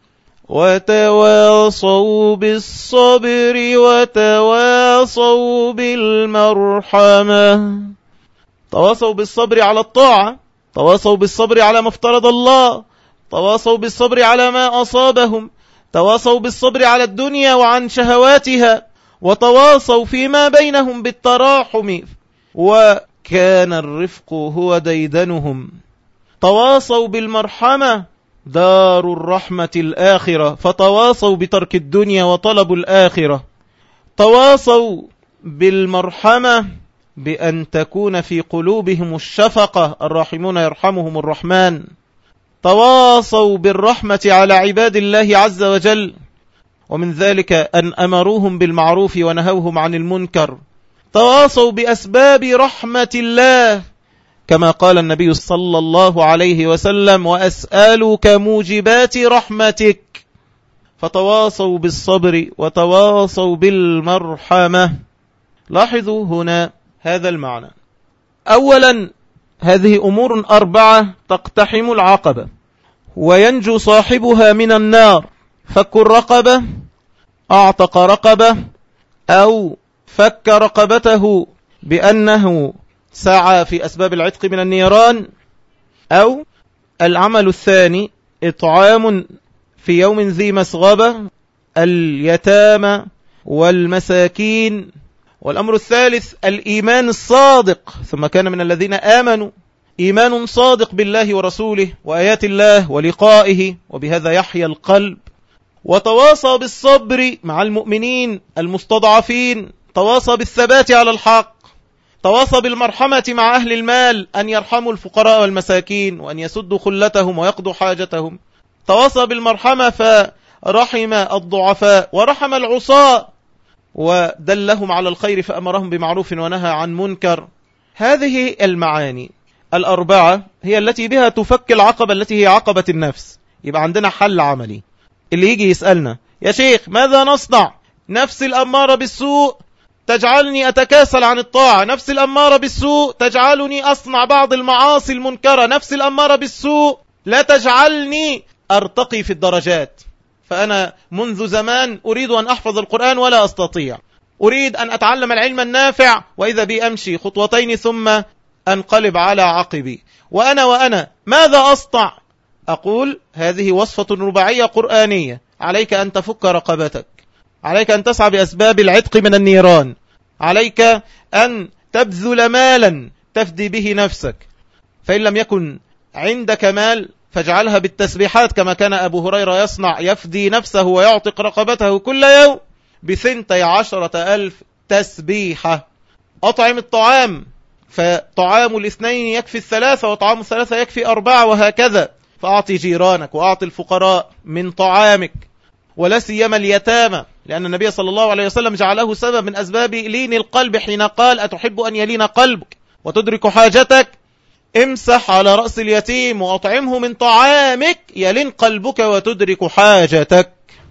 [SPEAKER 1] وتواصوا بالصبر وتواصوا بالمرحمة. تواصوا بالصبر على الطاعة، تواصوا بالصبر على ما افترض الله، تواصوا بالصبر على ما أصابهم، تواصوا بالصبر على الدنيا وعن شهواتها، وتواصوا فيما بينهم بالتراحم، وكان الرفق هو ديدنهم. تواصوا بالمرحمة، دار الرحمة الآخرة، فتواصوا بترك الدنيا وطلب الآخرة. تواصوا بالمرحمة بأن تكون في قلوبهم الشفقة، الراحمون يرحمهم الرحمن. تواصوا بالرحمة على عباد الله عز وجل، ومن ذلك أن أمروهم بالمعروف ونهوهم عن المنكر. تواصوا بأسباب رحمة الله، كما قال النبي صلى الله عليه وسلم: وأسألك موجبات رحمتك. فتواصوا بالصبر وتواصوا بالمرحمة. لاحظوا هنا هذا المعنى. أولا، هذه أمور 4 تقتحم العقبة وينجو صاحبها من النار: فك الرقبة، أعتق رقبة، أو فك رقبته بأنه سعى في أسباب العتق من النيران، أو العمل الثاني إطعام في يوم ذي مسغبة اليتامى والمساكين، والأمر الثالث الإيمان الصادق. ثم كان من الذين آمنوا إيمان صادق بالله ورسوله وآيات الله ولقائه، وبهذا يحيى القلب. وتواصى بالصبر مع المؤمنين المستضعفين، تواصى بالثبات على الحق، تواصى بالمرحمة مع أهل المال، أن يرحموا الفقراء والمساكين وأن يسدوا خلتهم ويقضوا حاجتهم. تواصى بالمرحمة فرحم الضعفاء ورحم العصاة ودلهم على الخير فأمرهم بمعروف ونهى عن منكر. هذه المعاني 4 هي التي بها تفك العقبة التي هي عقبة النفس. يبقى عندنا حل عملي. اللي يجي يسألنا: يا شيخ ماذا نصنع؟ نفس الأمارة بالسوء تجعلني أتكاسل عن الطاعة، نفس الأمارة بالسوء تجعلني أصنع بعض المعاصي المنكرة، نفس الأمارة بالسوء لا تجعلني أرتقي في الدرجات. فأنا منذ زمان أريد أن أحفظ القرآن ولا أستطيع، أريد أن أتعلم العلم النافع وإذا بي أمشي خطوتين ثم أنقلب على عقبي. وأنا ماذا أصنع؟ أقول: هذه وصفة رباعية قرآنية. عليك أن تفك رقبتك، عليك أن تسعى بأسباب العتق من النيران، عليك أن تبذل مالا تفدي به نفسك، فإن لم يكن عندك مال فاجعلها بالتسبيحات كما كان أبو هريرة يصنع، يفدي نفسه ويعتق رقبته كل يوم ب12,000 تسبيحة. أطعم الطعام، فطعام الاثنين يكفي 3 وطعام 3 يكفي 4، وهكذا. فأعطي جيرانك وأعطي الفقراء من طعامك، ولا سيما اليتامى، لأن النبي صلى الله عليه وسلم جعله سبب من أسباب لين القلب حين قال: أتحب أن يلين قلبك وتدرك حاجتك؟ امسح على رأس اليتيم وأطعمه من طعامك يلين قلبك وتدرك حاجتك.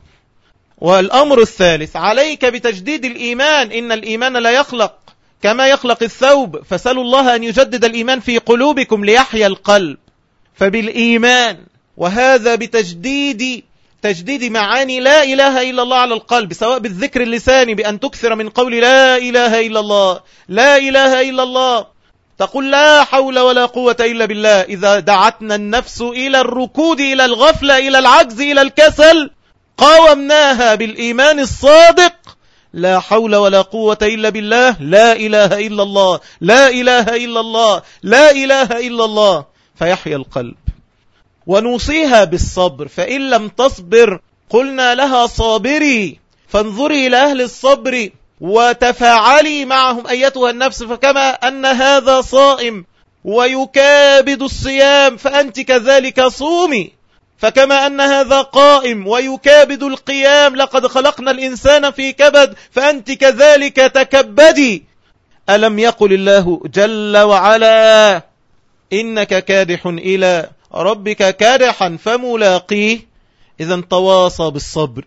[SPEAKER 1] والأمر الثالث: عليك بتجديد الإيمان، إن الإيمان لا يخلق كما يخلق الثوب، فسألوا الله أن يجدد الإيمان في قلوبكم ليحيى القلب. فبالإيمان، وهذا بتجديد معاني لا إله إلا الله على القلب، سواء بالذكر اللساني بأن تكثر من قول لا إله إلا الله، لا إله إلا الله، تقول لا حول ولا قوة إلا بالله. إذا دعتنا النفس إلى الركود، إلى الغفلة، إلى العجز، إلى الكسل، قاومناها بالإيمان الصادق: لا حول ولا قوة إلا بالله، لا إله إلا الله، لا إله إلا الله، لا إله إلا الله، فيحيى القلب. ونوصيها بالصبر، فإن لم تصبر قلنا لها صابري، فانظري إلى أهل الصبر وتفاعلي معهم أيتها النفس، فكما أن هذا صائم ويكابد الصيام فأنت كذلك صومي، فكما أن هذا قائم ويكابد القيام، لقد خلقنا الإنسان في كبد، فأنت كذلك تكبدي. ألم يقل الله جل وعلا: إنك كادح إلى ربك كادحا فملاقيه؟ إذا تواصى بالصبر.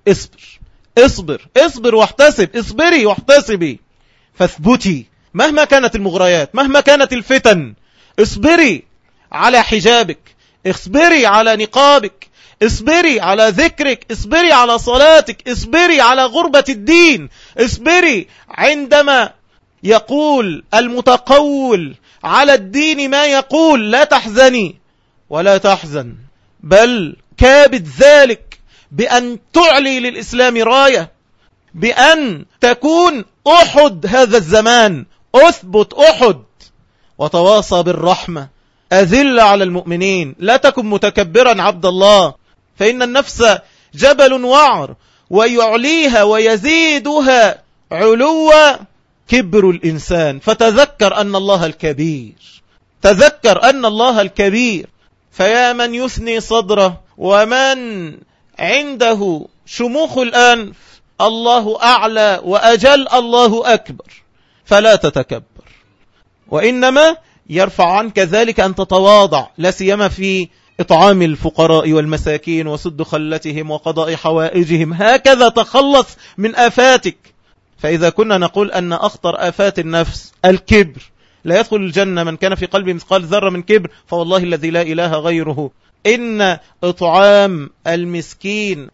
[SPEAKER 1] اصبر واحتسب، اصبري واحتسبي، فاثبتي مهما كانت المغريات، مهما كانت الفتن. اصبري على حجابك، اصبري على نقابك، اصبري على ذكرك، اصبري على صلاتك، اصبري على غربة الدين، اصبري عندما يقول المتقول على الدين ما يقول: لا تحزني ولا تحزن، بل كابد ذلك بأن تعلي للإسلام راية، بأن تكون أحد هذا الزمان، أثبت أحد. وتواصى بالرحمة، أذل على المؤمنين، لا تكن متكبرا عبد الله، فإن النفس جبل وعر، ويعليها ويزيدها علوا كبر الإنسان. فتذكر أن الله الكبير، تذكر أن الله الكبير. فيا من يثني صدره ومن عنده شموخ الأنف، الله أعلى وأجل، الله أكبر، فلا تتكبر، وإنما يرفع عنك ذلك أن تتواضع، لا سيما في إطعام الفقراء والمساكين وسد خلتهم وقضاء حوائجهم. هكذا تخلص من آفاتك. فإذا كنا نقول أن أخطر آفات النفس الكبر، لا يدخل الجنة من كان في قلبه مثقال ذرة من كبر، فوالله الذي لا إله غيره إن إطعام المسكين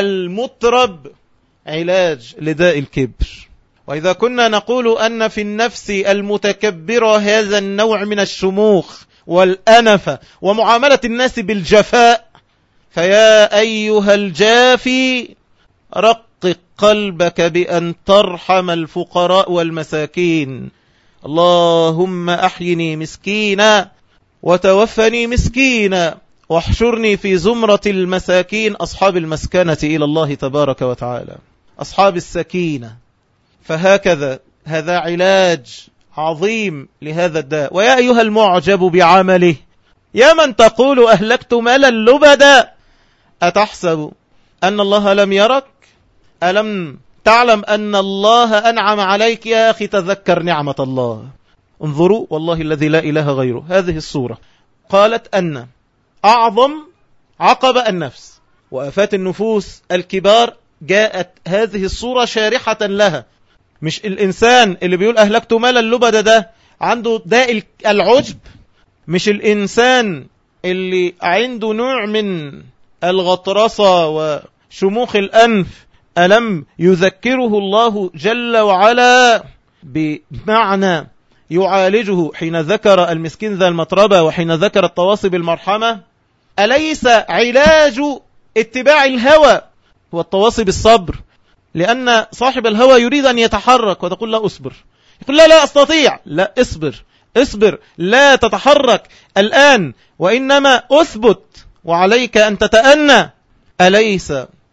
[SPEAKER 1] المترب علاج لداء الكبر. وإذا كنا نقول أن في النفس المتكبرة هذا النوع من الشموخ والأنفة ومعاملة الناس بالجفاء، فيا أيها الجافي رقق قلبك بأن ترحم الفقراء والمساكين. اللهم أحيني مسكينا وتوفني مسكينا واحشرني في زمرة المساكين أصحاب المسكنة إلى الله تبارك وتعالى، أصحاب السكينة. فهكذا هذا علاج عظيم لهذا الداء. ويا أيها المعجب بعمله، يا من تقول أهلكت مالا لبدا، أتحسب أن الله لم يرك؟ ألم تعلم أن الله أنعم عليك؟ يا أخي تذكر نعمة الله. انظروا والله الذي لا إله غيره، هذه الصورة قالت أن أعظم عقبة النفس وآفات النفوس الكبار جاءت هذه الصورة شارحة لها. مش الإنسان اللي بيقول أهلكت مالا لبدا ده عنده داء العجب، مش الإنسان اللي عنده نوع من الغطرسة وشموخ الأنف. ألم يذكره الله جل وعلا بمعنى يعالجه حين ذكر المسكين ذا المطربة وحين ذكر التواصي بالمرحمة؟ أليس علاج اتباع الهوى هو التواصي بالصبر؟ لأن صاحب الهوى يريد أن يتحرك وتقول لا أصبر، يقول لا أستطيع. لا، اصبر، لا تتحرك الآن، وإنما أثبت وعليك أن تتأنى. أليس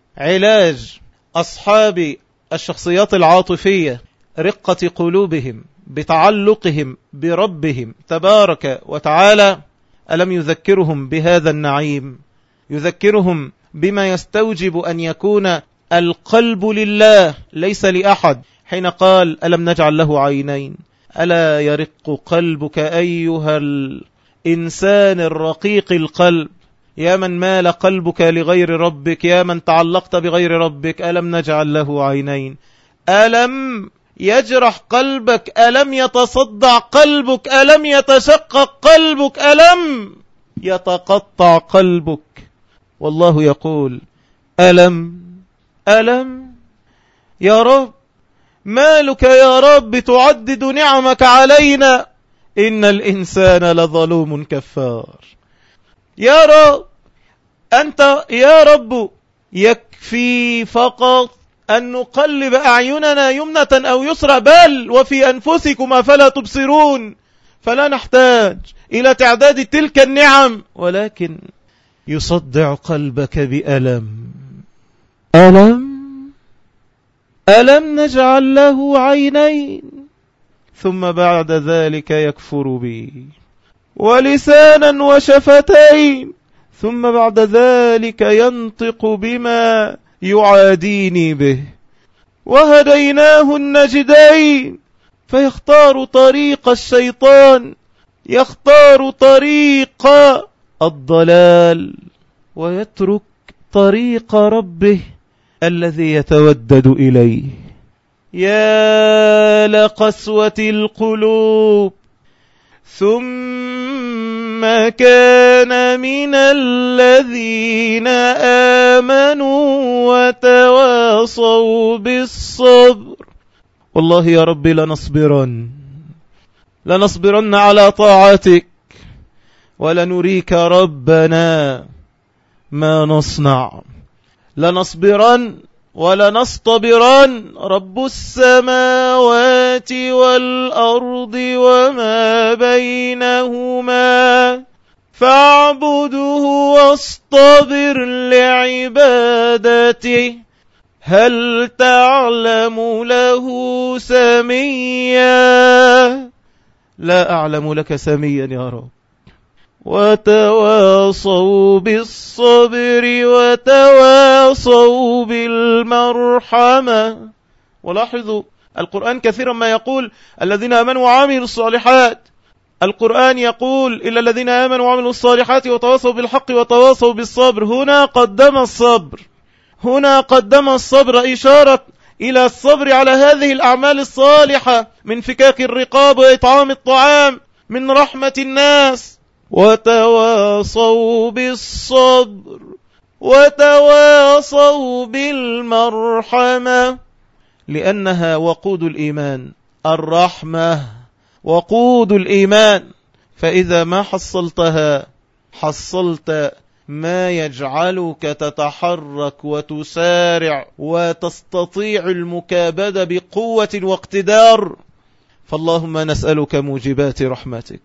[SPEAKER 1] علاج أصحاب الشخصيات العاطفية رقة قلوبهم بتعلقهم بربهم تبارك وتعالى؟ ألم يذكرهم بهذا النعيم؟ يذكرهم بما يستوجب أن يكون القلب لله ليس لأحد، حين قال ألم نجعل له عينين. ألا يرق قلبك أيها الإنسان الرقيق القلب، يا من مال قلبك لغير ربك، يا من تعلقت بغير ربك، ألم نجعل له عينين؟ ألم يجرح قلبك؟ ألم يتصدع قلبك؟ ألم يتشقق قلبك؟ ألم يتقطع قلبك؟ والله يقول ألم يا رب، مالك يا رب تعدد نعمك علينا؟ إن الإنسان لظلوم كفار. يا رب أنت يا رب يكفي فقط أن نقلب أعيننا يمنة أو يسرى، بل وفي أنفسكم أفلا تبصرون. فلا نحتاج إلى تعداد تلك النعم، ولكن يصدع قلبك بألم. ألم نجعل له عينين ثم بعد ذلك يكفر بي، ولسانا وشفتين ثم بعد ذلك ينطق بما يعاديني به، وهديناه النجدين فيختار طريق الشيطان، يختار طريق الضلال ويترك طريق ربه الذي يتودد إليه. يا لقسوة القلوب. ثم كان من الذين آمنوا وتواصوا بالصبر. والله يا رب لنصبرن على طاعتك، ولنريك ربنا ما نصنع. لنصبرن ولنصطبرن. رب السماوات والأرض وما بينهما فاعبده واصطبر لعبادته هل تعلم له سميا؟ لا أعلم لك سميا يا رب. وتواصوا بالصبر وتواصوا بالمرحمة. ولاحظوا القرآن كثيرا ما يقول الذين آمنوا وعملوا الصالحات، القرآن يقول إلا الذين آمنوا وعملوا الصالحات وتواصوا بالحق وتواصوا بالصبر. هنا قدم الصبر، هنا قدم الصبر إشارة إلى الصبر على هذه الأعمال الصالحة من فكاك الرقاب وإطعام الطعام، من رحمة الناس. وتواصوا بالصبر وتواصوا بالمرحمة، لأنها وقود الإيمان. الرحمة وقود الإيمان، فإذا ما حصلتها حصلت ما يجعلك تتحرك وتسارع وتستطيع المكابدة بقوة واقتدار. فاللهم نسألك موجبات رحمتك.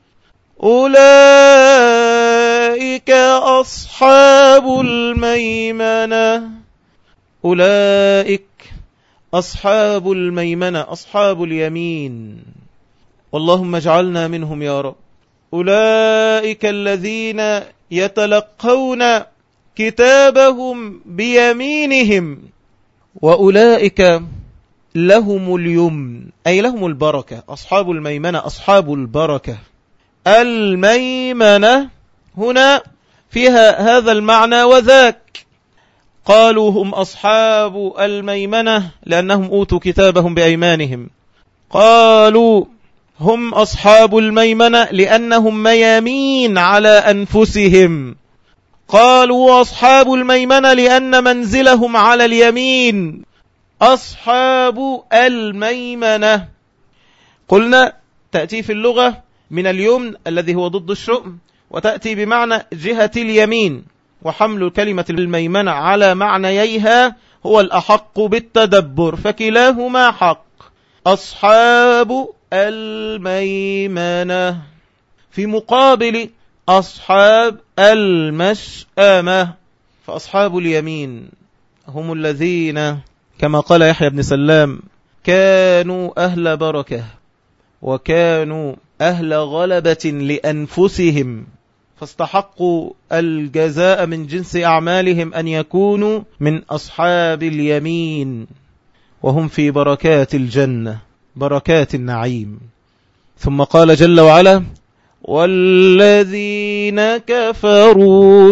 [SPEAKER 1] أولئك أصحاب الميمنة، أولئك أصحاب الميمنة، أصحاب اليمين، واللهم اجعلنا منهم يا رب. أولئك الذين يتلقون كتابهم بيمينهم، وأولئك لهم اليمن، أي لهم البركة. أصحاب الميمنة أصحاب البركة. الميمنة هنا فيها هذا المعنى وذاك. قالوا هم أصحاب الميمنة لأنهم أوتوا كتابهم بأيمانهم، قالوا هم أصحاب الميمنة لأنهم ميامين على أنفسهم، قالوا أصحاب الميمنة لأن منزلهم على اليمين. أصحاب الميمنة قلنا تأتي في اللغة من اليمن الذي هو ضد الشؤم، وتأتي بمعنى جهة اليمين، وحمل كلمة الميمنة على معنييها هو الأحق بالتدبر، فكلاهما حق. أصحاب الميمنة في مقابل أصحاب المشأمة. فأصحاب اليمين هم الذين كما قال يحيى بن سلام كانوا أهل بركة وكانوا أهل غلبة لأنفسهم، فاستحقوا الجزاء من جنس أعمالهم أن يكونوا من أصحاب اليمين، وهم في بركات الجنة، بركات النعيم. ثم قال جل وعلا والذين كفروا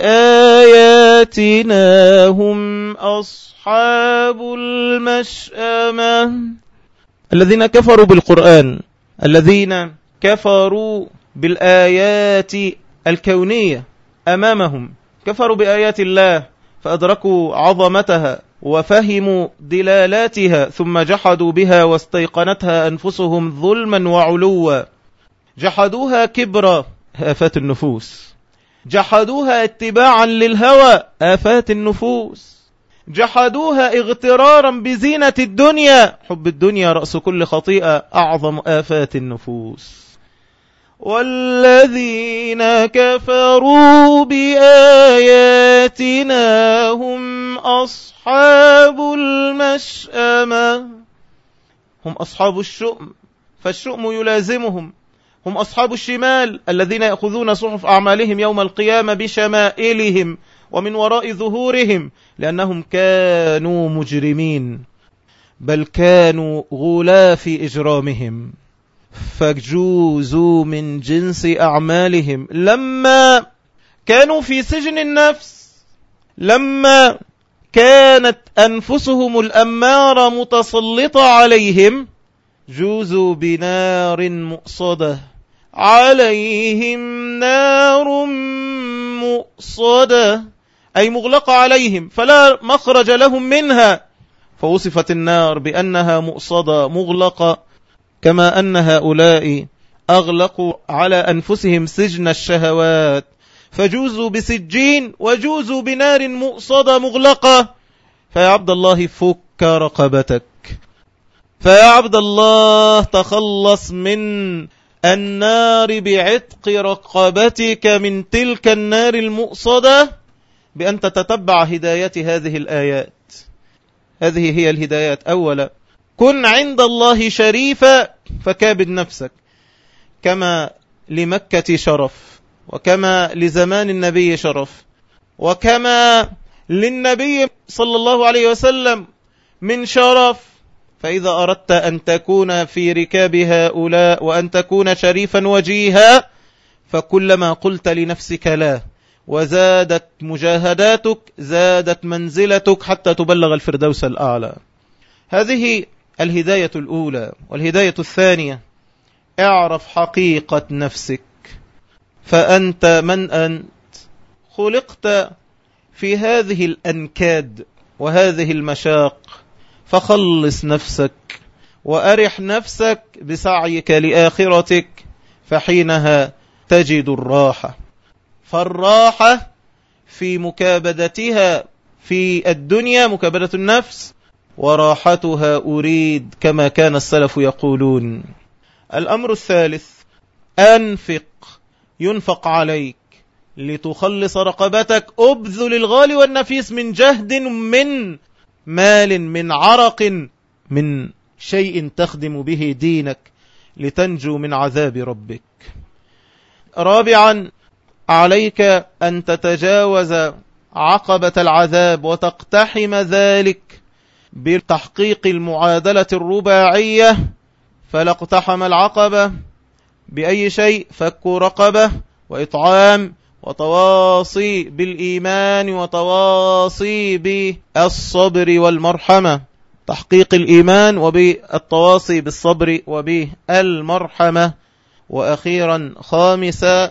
[SPEAKER 1] بآياتنا هم أصحاب المشأمة. الذين كفروا بالقرآن، الذين كفروا بالآيات الكونية أمامهم، كفروا بآيات الله فأدركوا عظمتها وفهموا دلالاتها، ثم جحدوا بها واستيقنتها أنفسهم ظلما وعلوا. جحدوها كبرا، آفات النفوس، جحدوها اتباعا للهوى، آفات النفوس، جحدوها اغترارا بزينة الدنيا، حب الدنيا رأس كل خطيئة، أعظم آفات النفوس. والذين كفروا بآياتنا هم أصحاب المشأمة، هم أصحاب الشؤم فالشؤم يلازمهم. هم أصحاب الشمال الذين يأخذون صحف أعمالهم يوم القيامة بشمائلهم ومن وراء ظهورهم، لأنهم كانوا مجرمين، بل كانوا غلاف إجرامهم، فجوزوا من جنس أعمالهم. لما كانوا في سجن النفس، لما كانت أنفسهم الأمارة متسلطة عليهم، جوزوا بنار مؤصدة، عليهم نار مؤصدة، أي مغلقة عليهم فلا مخرج لهم منها. فوصفت النار بأنها مؤصدة مغلقة، كما أن هؤلاء أغلقوا على أنفسهم سجن الشهوات، فجوزوا بسجين وجوزوا بنار مؤصدة مغلقة. فيا عبد الله فك رقبتك، فيا عبد الله تخلص من النار بعتق رقبتك من تلك النار المؤصدة بأن تتتبع هدايات هذه الآيات. هذه هي الهدايات. أولا كن عند الله شريفا فكابد نفسك، كما لمكة شرف، وكما لزمان النبي شرف، وكما للنبي صلى الله عليه وسلم من شرف فإذا أردت أن تكون في ركاب هؤلاء وأن تكون شريفا وجيها، فكلما قلت لنفسك لا وزادت مجاهداتك زادت منزلتك حتى تبلغ الفردوس الأعلى. هذه الهداية الأولى. والهداية الثانية: اعرف حقيقة نفسك، فأنت من أنت؟ خلقت في هذه الأنكاد وهذه المشاق، فخلص نفسك وأرح نفسك بسعيك لآخرتك، فحينها تجد الراحة. فالراحة في مكابدتها في الدنيا، مكابدة النفس، وراحتها أريد كما كان السلف يقولون. الأمر الثالث: أنفق، ينفق عليك لتخلص رقبتك. أبذل الغالي والنفيس من جهد، من مال، من عرق، من شيء تخدم به دينك لتنجو من عذاب ربك. رابعا: عليك أن تتجاوز عقبة العذاب وتقتحم ذلك بتحقيق المعادلة الرباعية. فلا اقتحم العقبة بأي شيء: فك رقبة، وإطعام، وتواصي بالإيمان، وتواصي بالصبر والمرحمة. تحقيق الإيمان وبالتواصي بالصبر وبالمرحمة. وأخيرا خامسا: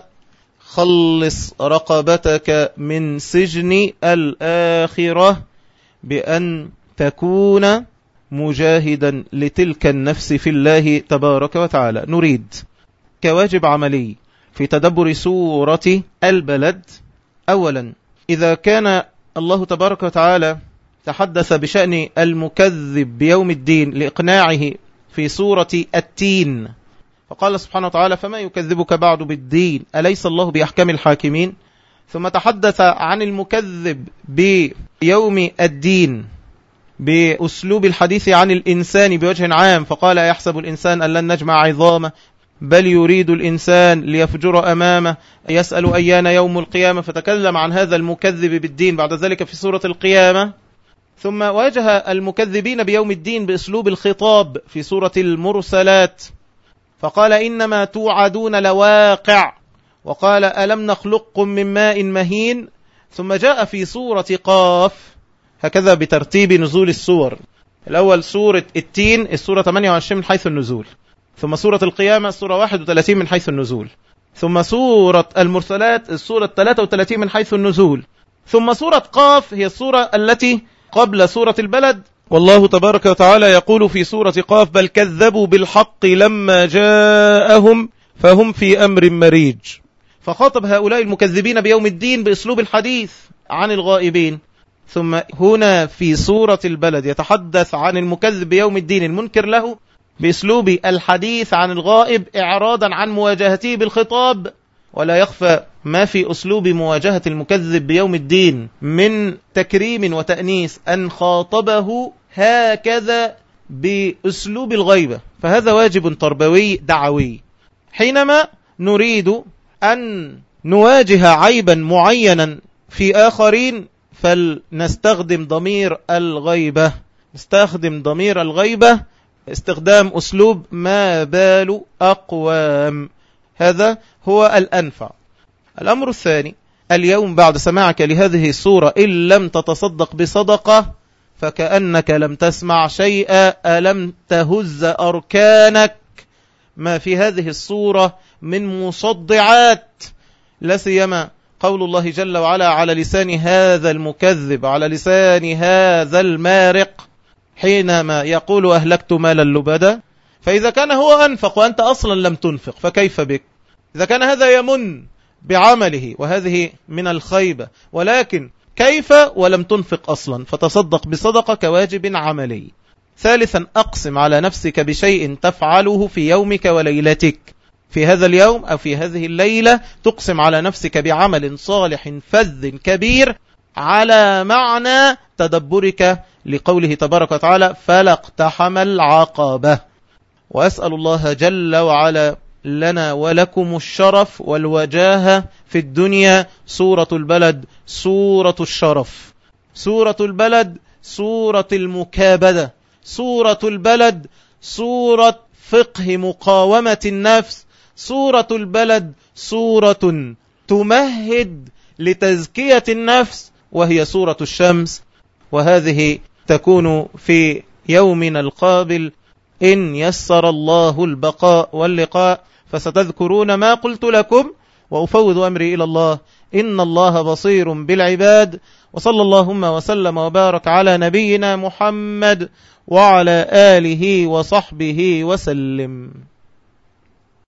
[SPEAKER 1] خلص رقبتك من سجن الآخرة بأن تكون مجاهدا لتلك النفس في الله تبارك وتعالى. نريد كواجب عملي في تدبر سورة البلد: أولا، إذا كان الله تبارك وتعالى تحدث بشأن المكذب بيوم الدين لإقناعه في سورة التين، فقال سبحانه وتعالى: فما يكذبك بعد بالدين أليس الله بأحكم الحاكمين. ثم تحدث عن المكذب بيوم الدين بأسلوب الحديث عن الإنسان بوجه عام، فقال: يحسب الإنسان أن لن نجمع عظامه بل يريد الإنسان ليفجر أمامه، يسأل أيان يوم القيامة، فتكلم عن هذا المكذب بالدين بعد ذلك في سورة القيامة. ثم واجه المكذبين بيوم الدين بأسلوب الخطاب في سورة المرسلات، فقال: إنما توعدون لواقع، وقال: ألم نخلقكم من ماء مهين. ثم جاء في سورة قاف، هكذا بترتيب نزول السور: الأول سورة التين السورة 28 من حيث النزول، ثم سورة القيامة السورة 31 من حيث النزول، ثم سورة المرسلات السورة 33 من حيث النزول، ثم سورة قاف هي السورة التي قبل سورة البلد. والله تبارك وتعالى يقول في سورة قاف: بل كذبوا بالحق لما جاءهم فهم في أمر مريج. فخاطب هؤلاء المكذبين بيوم الدين بأسلوب الحديث عن الغائبين. ثم هنا في سورة البلد يتحدث عن المكذب بيوم الدين المنكر له بأسلوب الحديث عن الغائب إعراضا عن مواجهته بالخطاب. ولا يخفى ما في أسلوب مواجهة المكذب بيوم الدين من تكريم وتأنيس أن خاطبه هكذا بأسلوب الغيبة. فهذا واجب تربوي دعوي. حينما نريد أن نواجه عيبا معينا في آخرين فلنستخدم ضمير الغيبة. نستخدم ضمير الغيبة استخدام أسلوب ما بال أقوام، هذا هو الأنفع. الأمر الثاني: اليوم بعد سماعك لهذه السورة إن لم تتصدق بصدقة فكأنك لم تسمع شيئا. ألم تهز أركانك ما في هذه السورة من مصدعات، لا سيما قول الله جل وعلا على لسان هذا المكذب، على لسان هذا المارق، حينما يقول: أهلكت مالا لبدا. فإذا كان هو أنفق وأنت أصلا لم تنفق فكيف بك؟ إذا كان هذا يمن بعمله وهذه من الخيبة، ولكن كيف ولم تنفق أصلا؟ فتصدق بصدقة كواجب عملي. ثالثا: أقسم على نفسك بشيء تفعله في يومك وليلتك. في هذا اليوم أو في هذه الليلة تقسم على نفسك بعمل صالح فذ كبير على معنى تدبرك لقوله تبارك وتعالى: فلا اقتحم العقبة. وأسأل الله جل وعلا لنا ولكم الشرف والوجاهة في الدنيا. سورة البلد سورة الشرف، سورة البلد سورة المكابدة، سورة البلد، سورة فقه مقاومة النفس، سورة البلد سورة تمهد لتزكية النفس، وهي سورة الشمس. وهذه تكون في يومنا القابل إن يسر الله البقاء واللقاء، فستذكرون ما قلت لكم، وأفوض أمري إلى الله، إن الله بصير بالعباد. وصلى اللهم وسلم وبارك على نبينا محمد وعلى آله وصحبه وسلم.